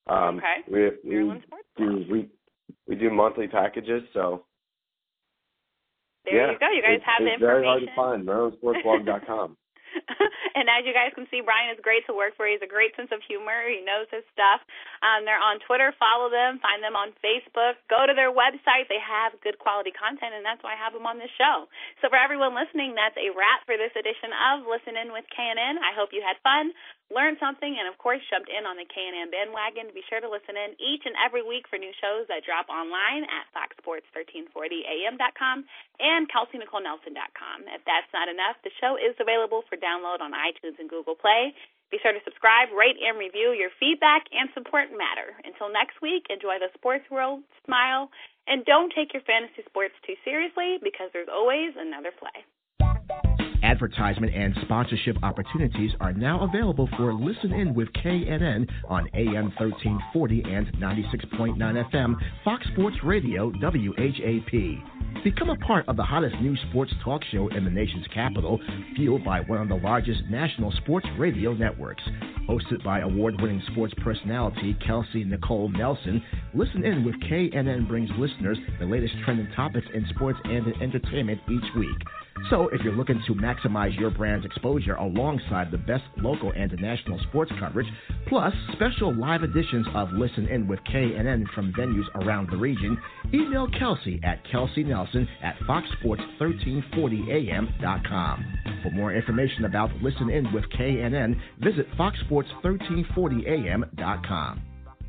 We do monthly packages, so. There you go. You guys have the information. It's very hard to find. MarylandSportsBlog.com. And as you guys can see, Brian is great to work for. He has a great sense of humor. He knows his stuff. They're on Twitter. Follow them. Find them on Facebook. Go to their website. They have good quality content, and that's why I have them on this show. So for everyone listening, that's a wrap for this edition of Listen In with KNN. I hope you had fun, learned something, and, of course, jumped in on the KNN bandwagon. Be sure to listen in each and every week for new shows that drop online at foxsports1340am.com and KelseyNicoleNelson.com. If that's not enough, the show is available for download on iTunes and Google Play. Be sure to subscribe, rate, and review. Your feedback and support matter. Until next week, enjoy the sports world, smile, and don't take your fantasy sports too seriously because there's always another play. Advertisement and sponsorship opportunities are now available for Listen In with KNN on AM 1340 and 96.9 FM, Fox Sports Radio, WHAP. Become a part of the hottest new sports talk show in the nation's capital, fueled by one of the largest national sports radio networks. Hosted by award-winning sports personality Kelsey Nicole Nelson, Listen In with KNN brings listeners the latest trending topics in sports and in entertainment each week. So if you're looking to maximize your brand's exposure alongside the best local and national sports coverage, plus special live editions of Listen In with KNN from venues around the region, email Kelsey at KelseyNelson@foxsports1340am.com. For more information about Listen In with KNN, visit foxsports1340am.com.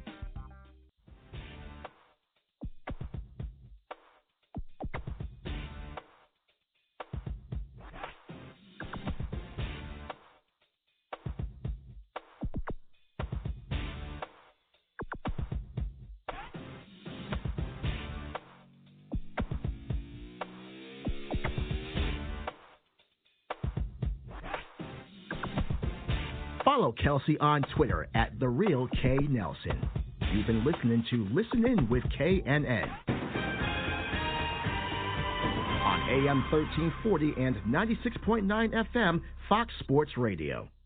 Follow Kelsey on Twitter at @TheRealKNelson. You've been listening to Listen In with KNN on AM 1340 and 96.9 FM, Fox Sports Radio.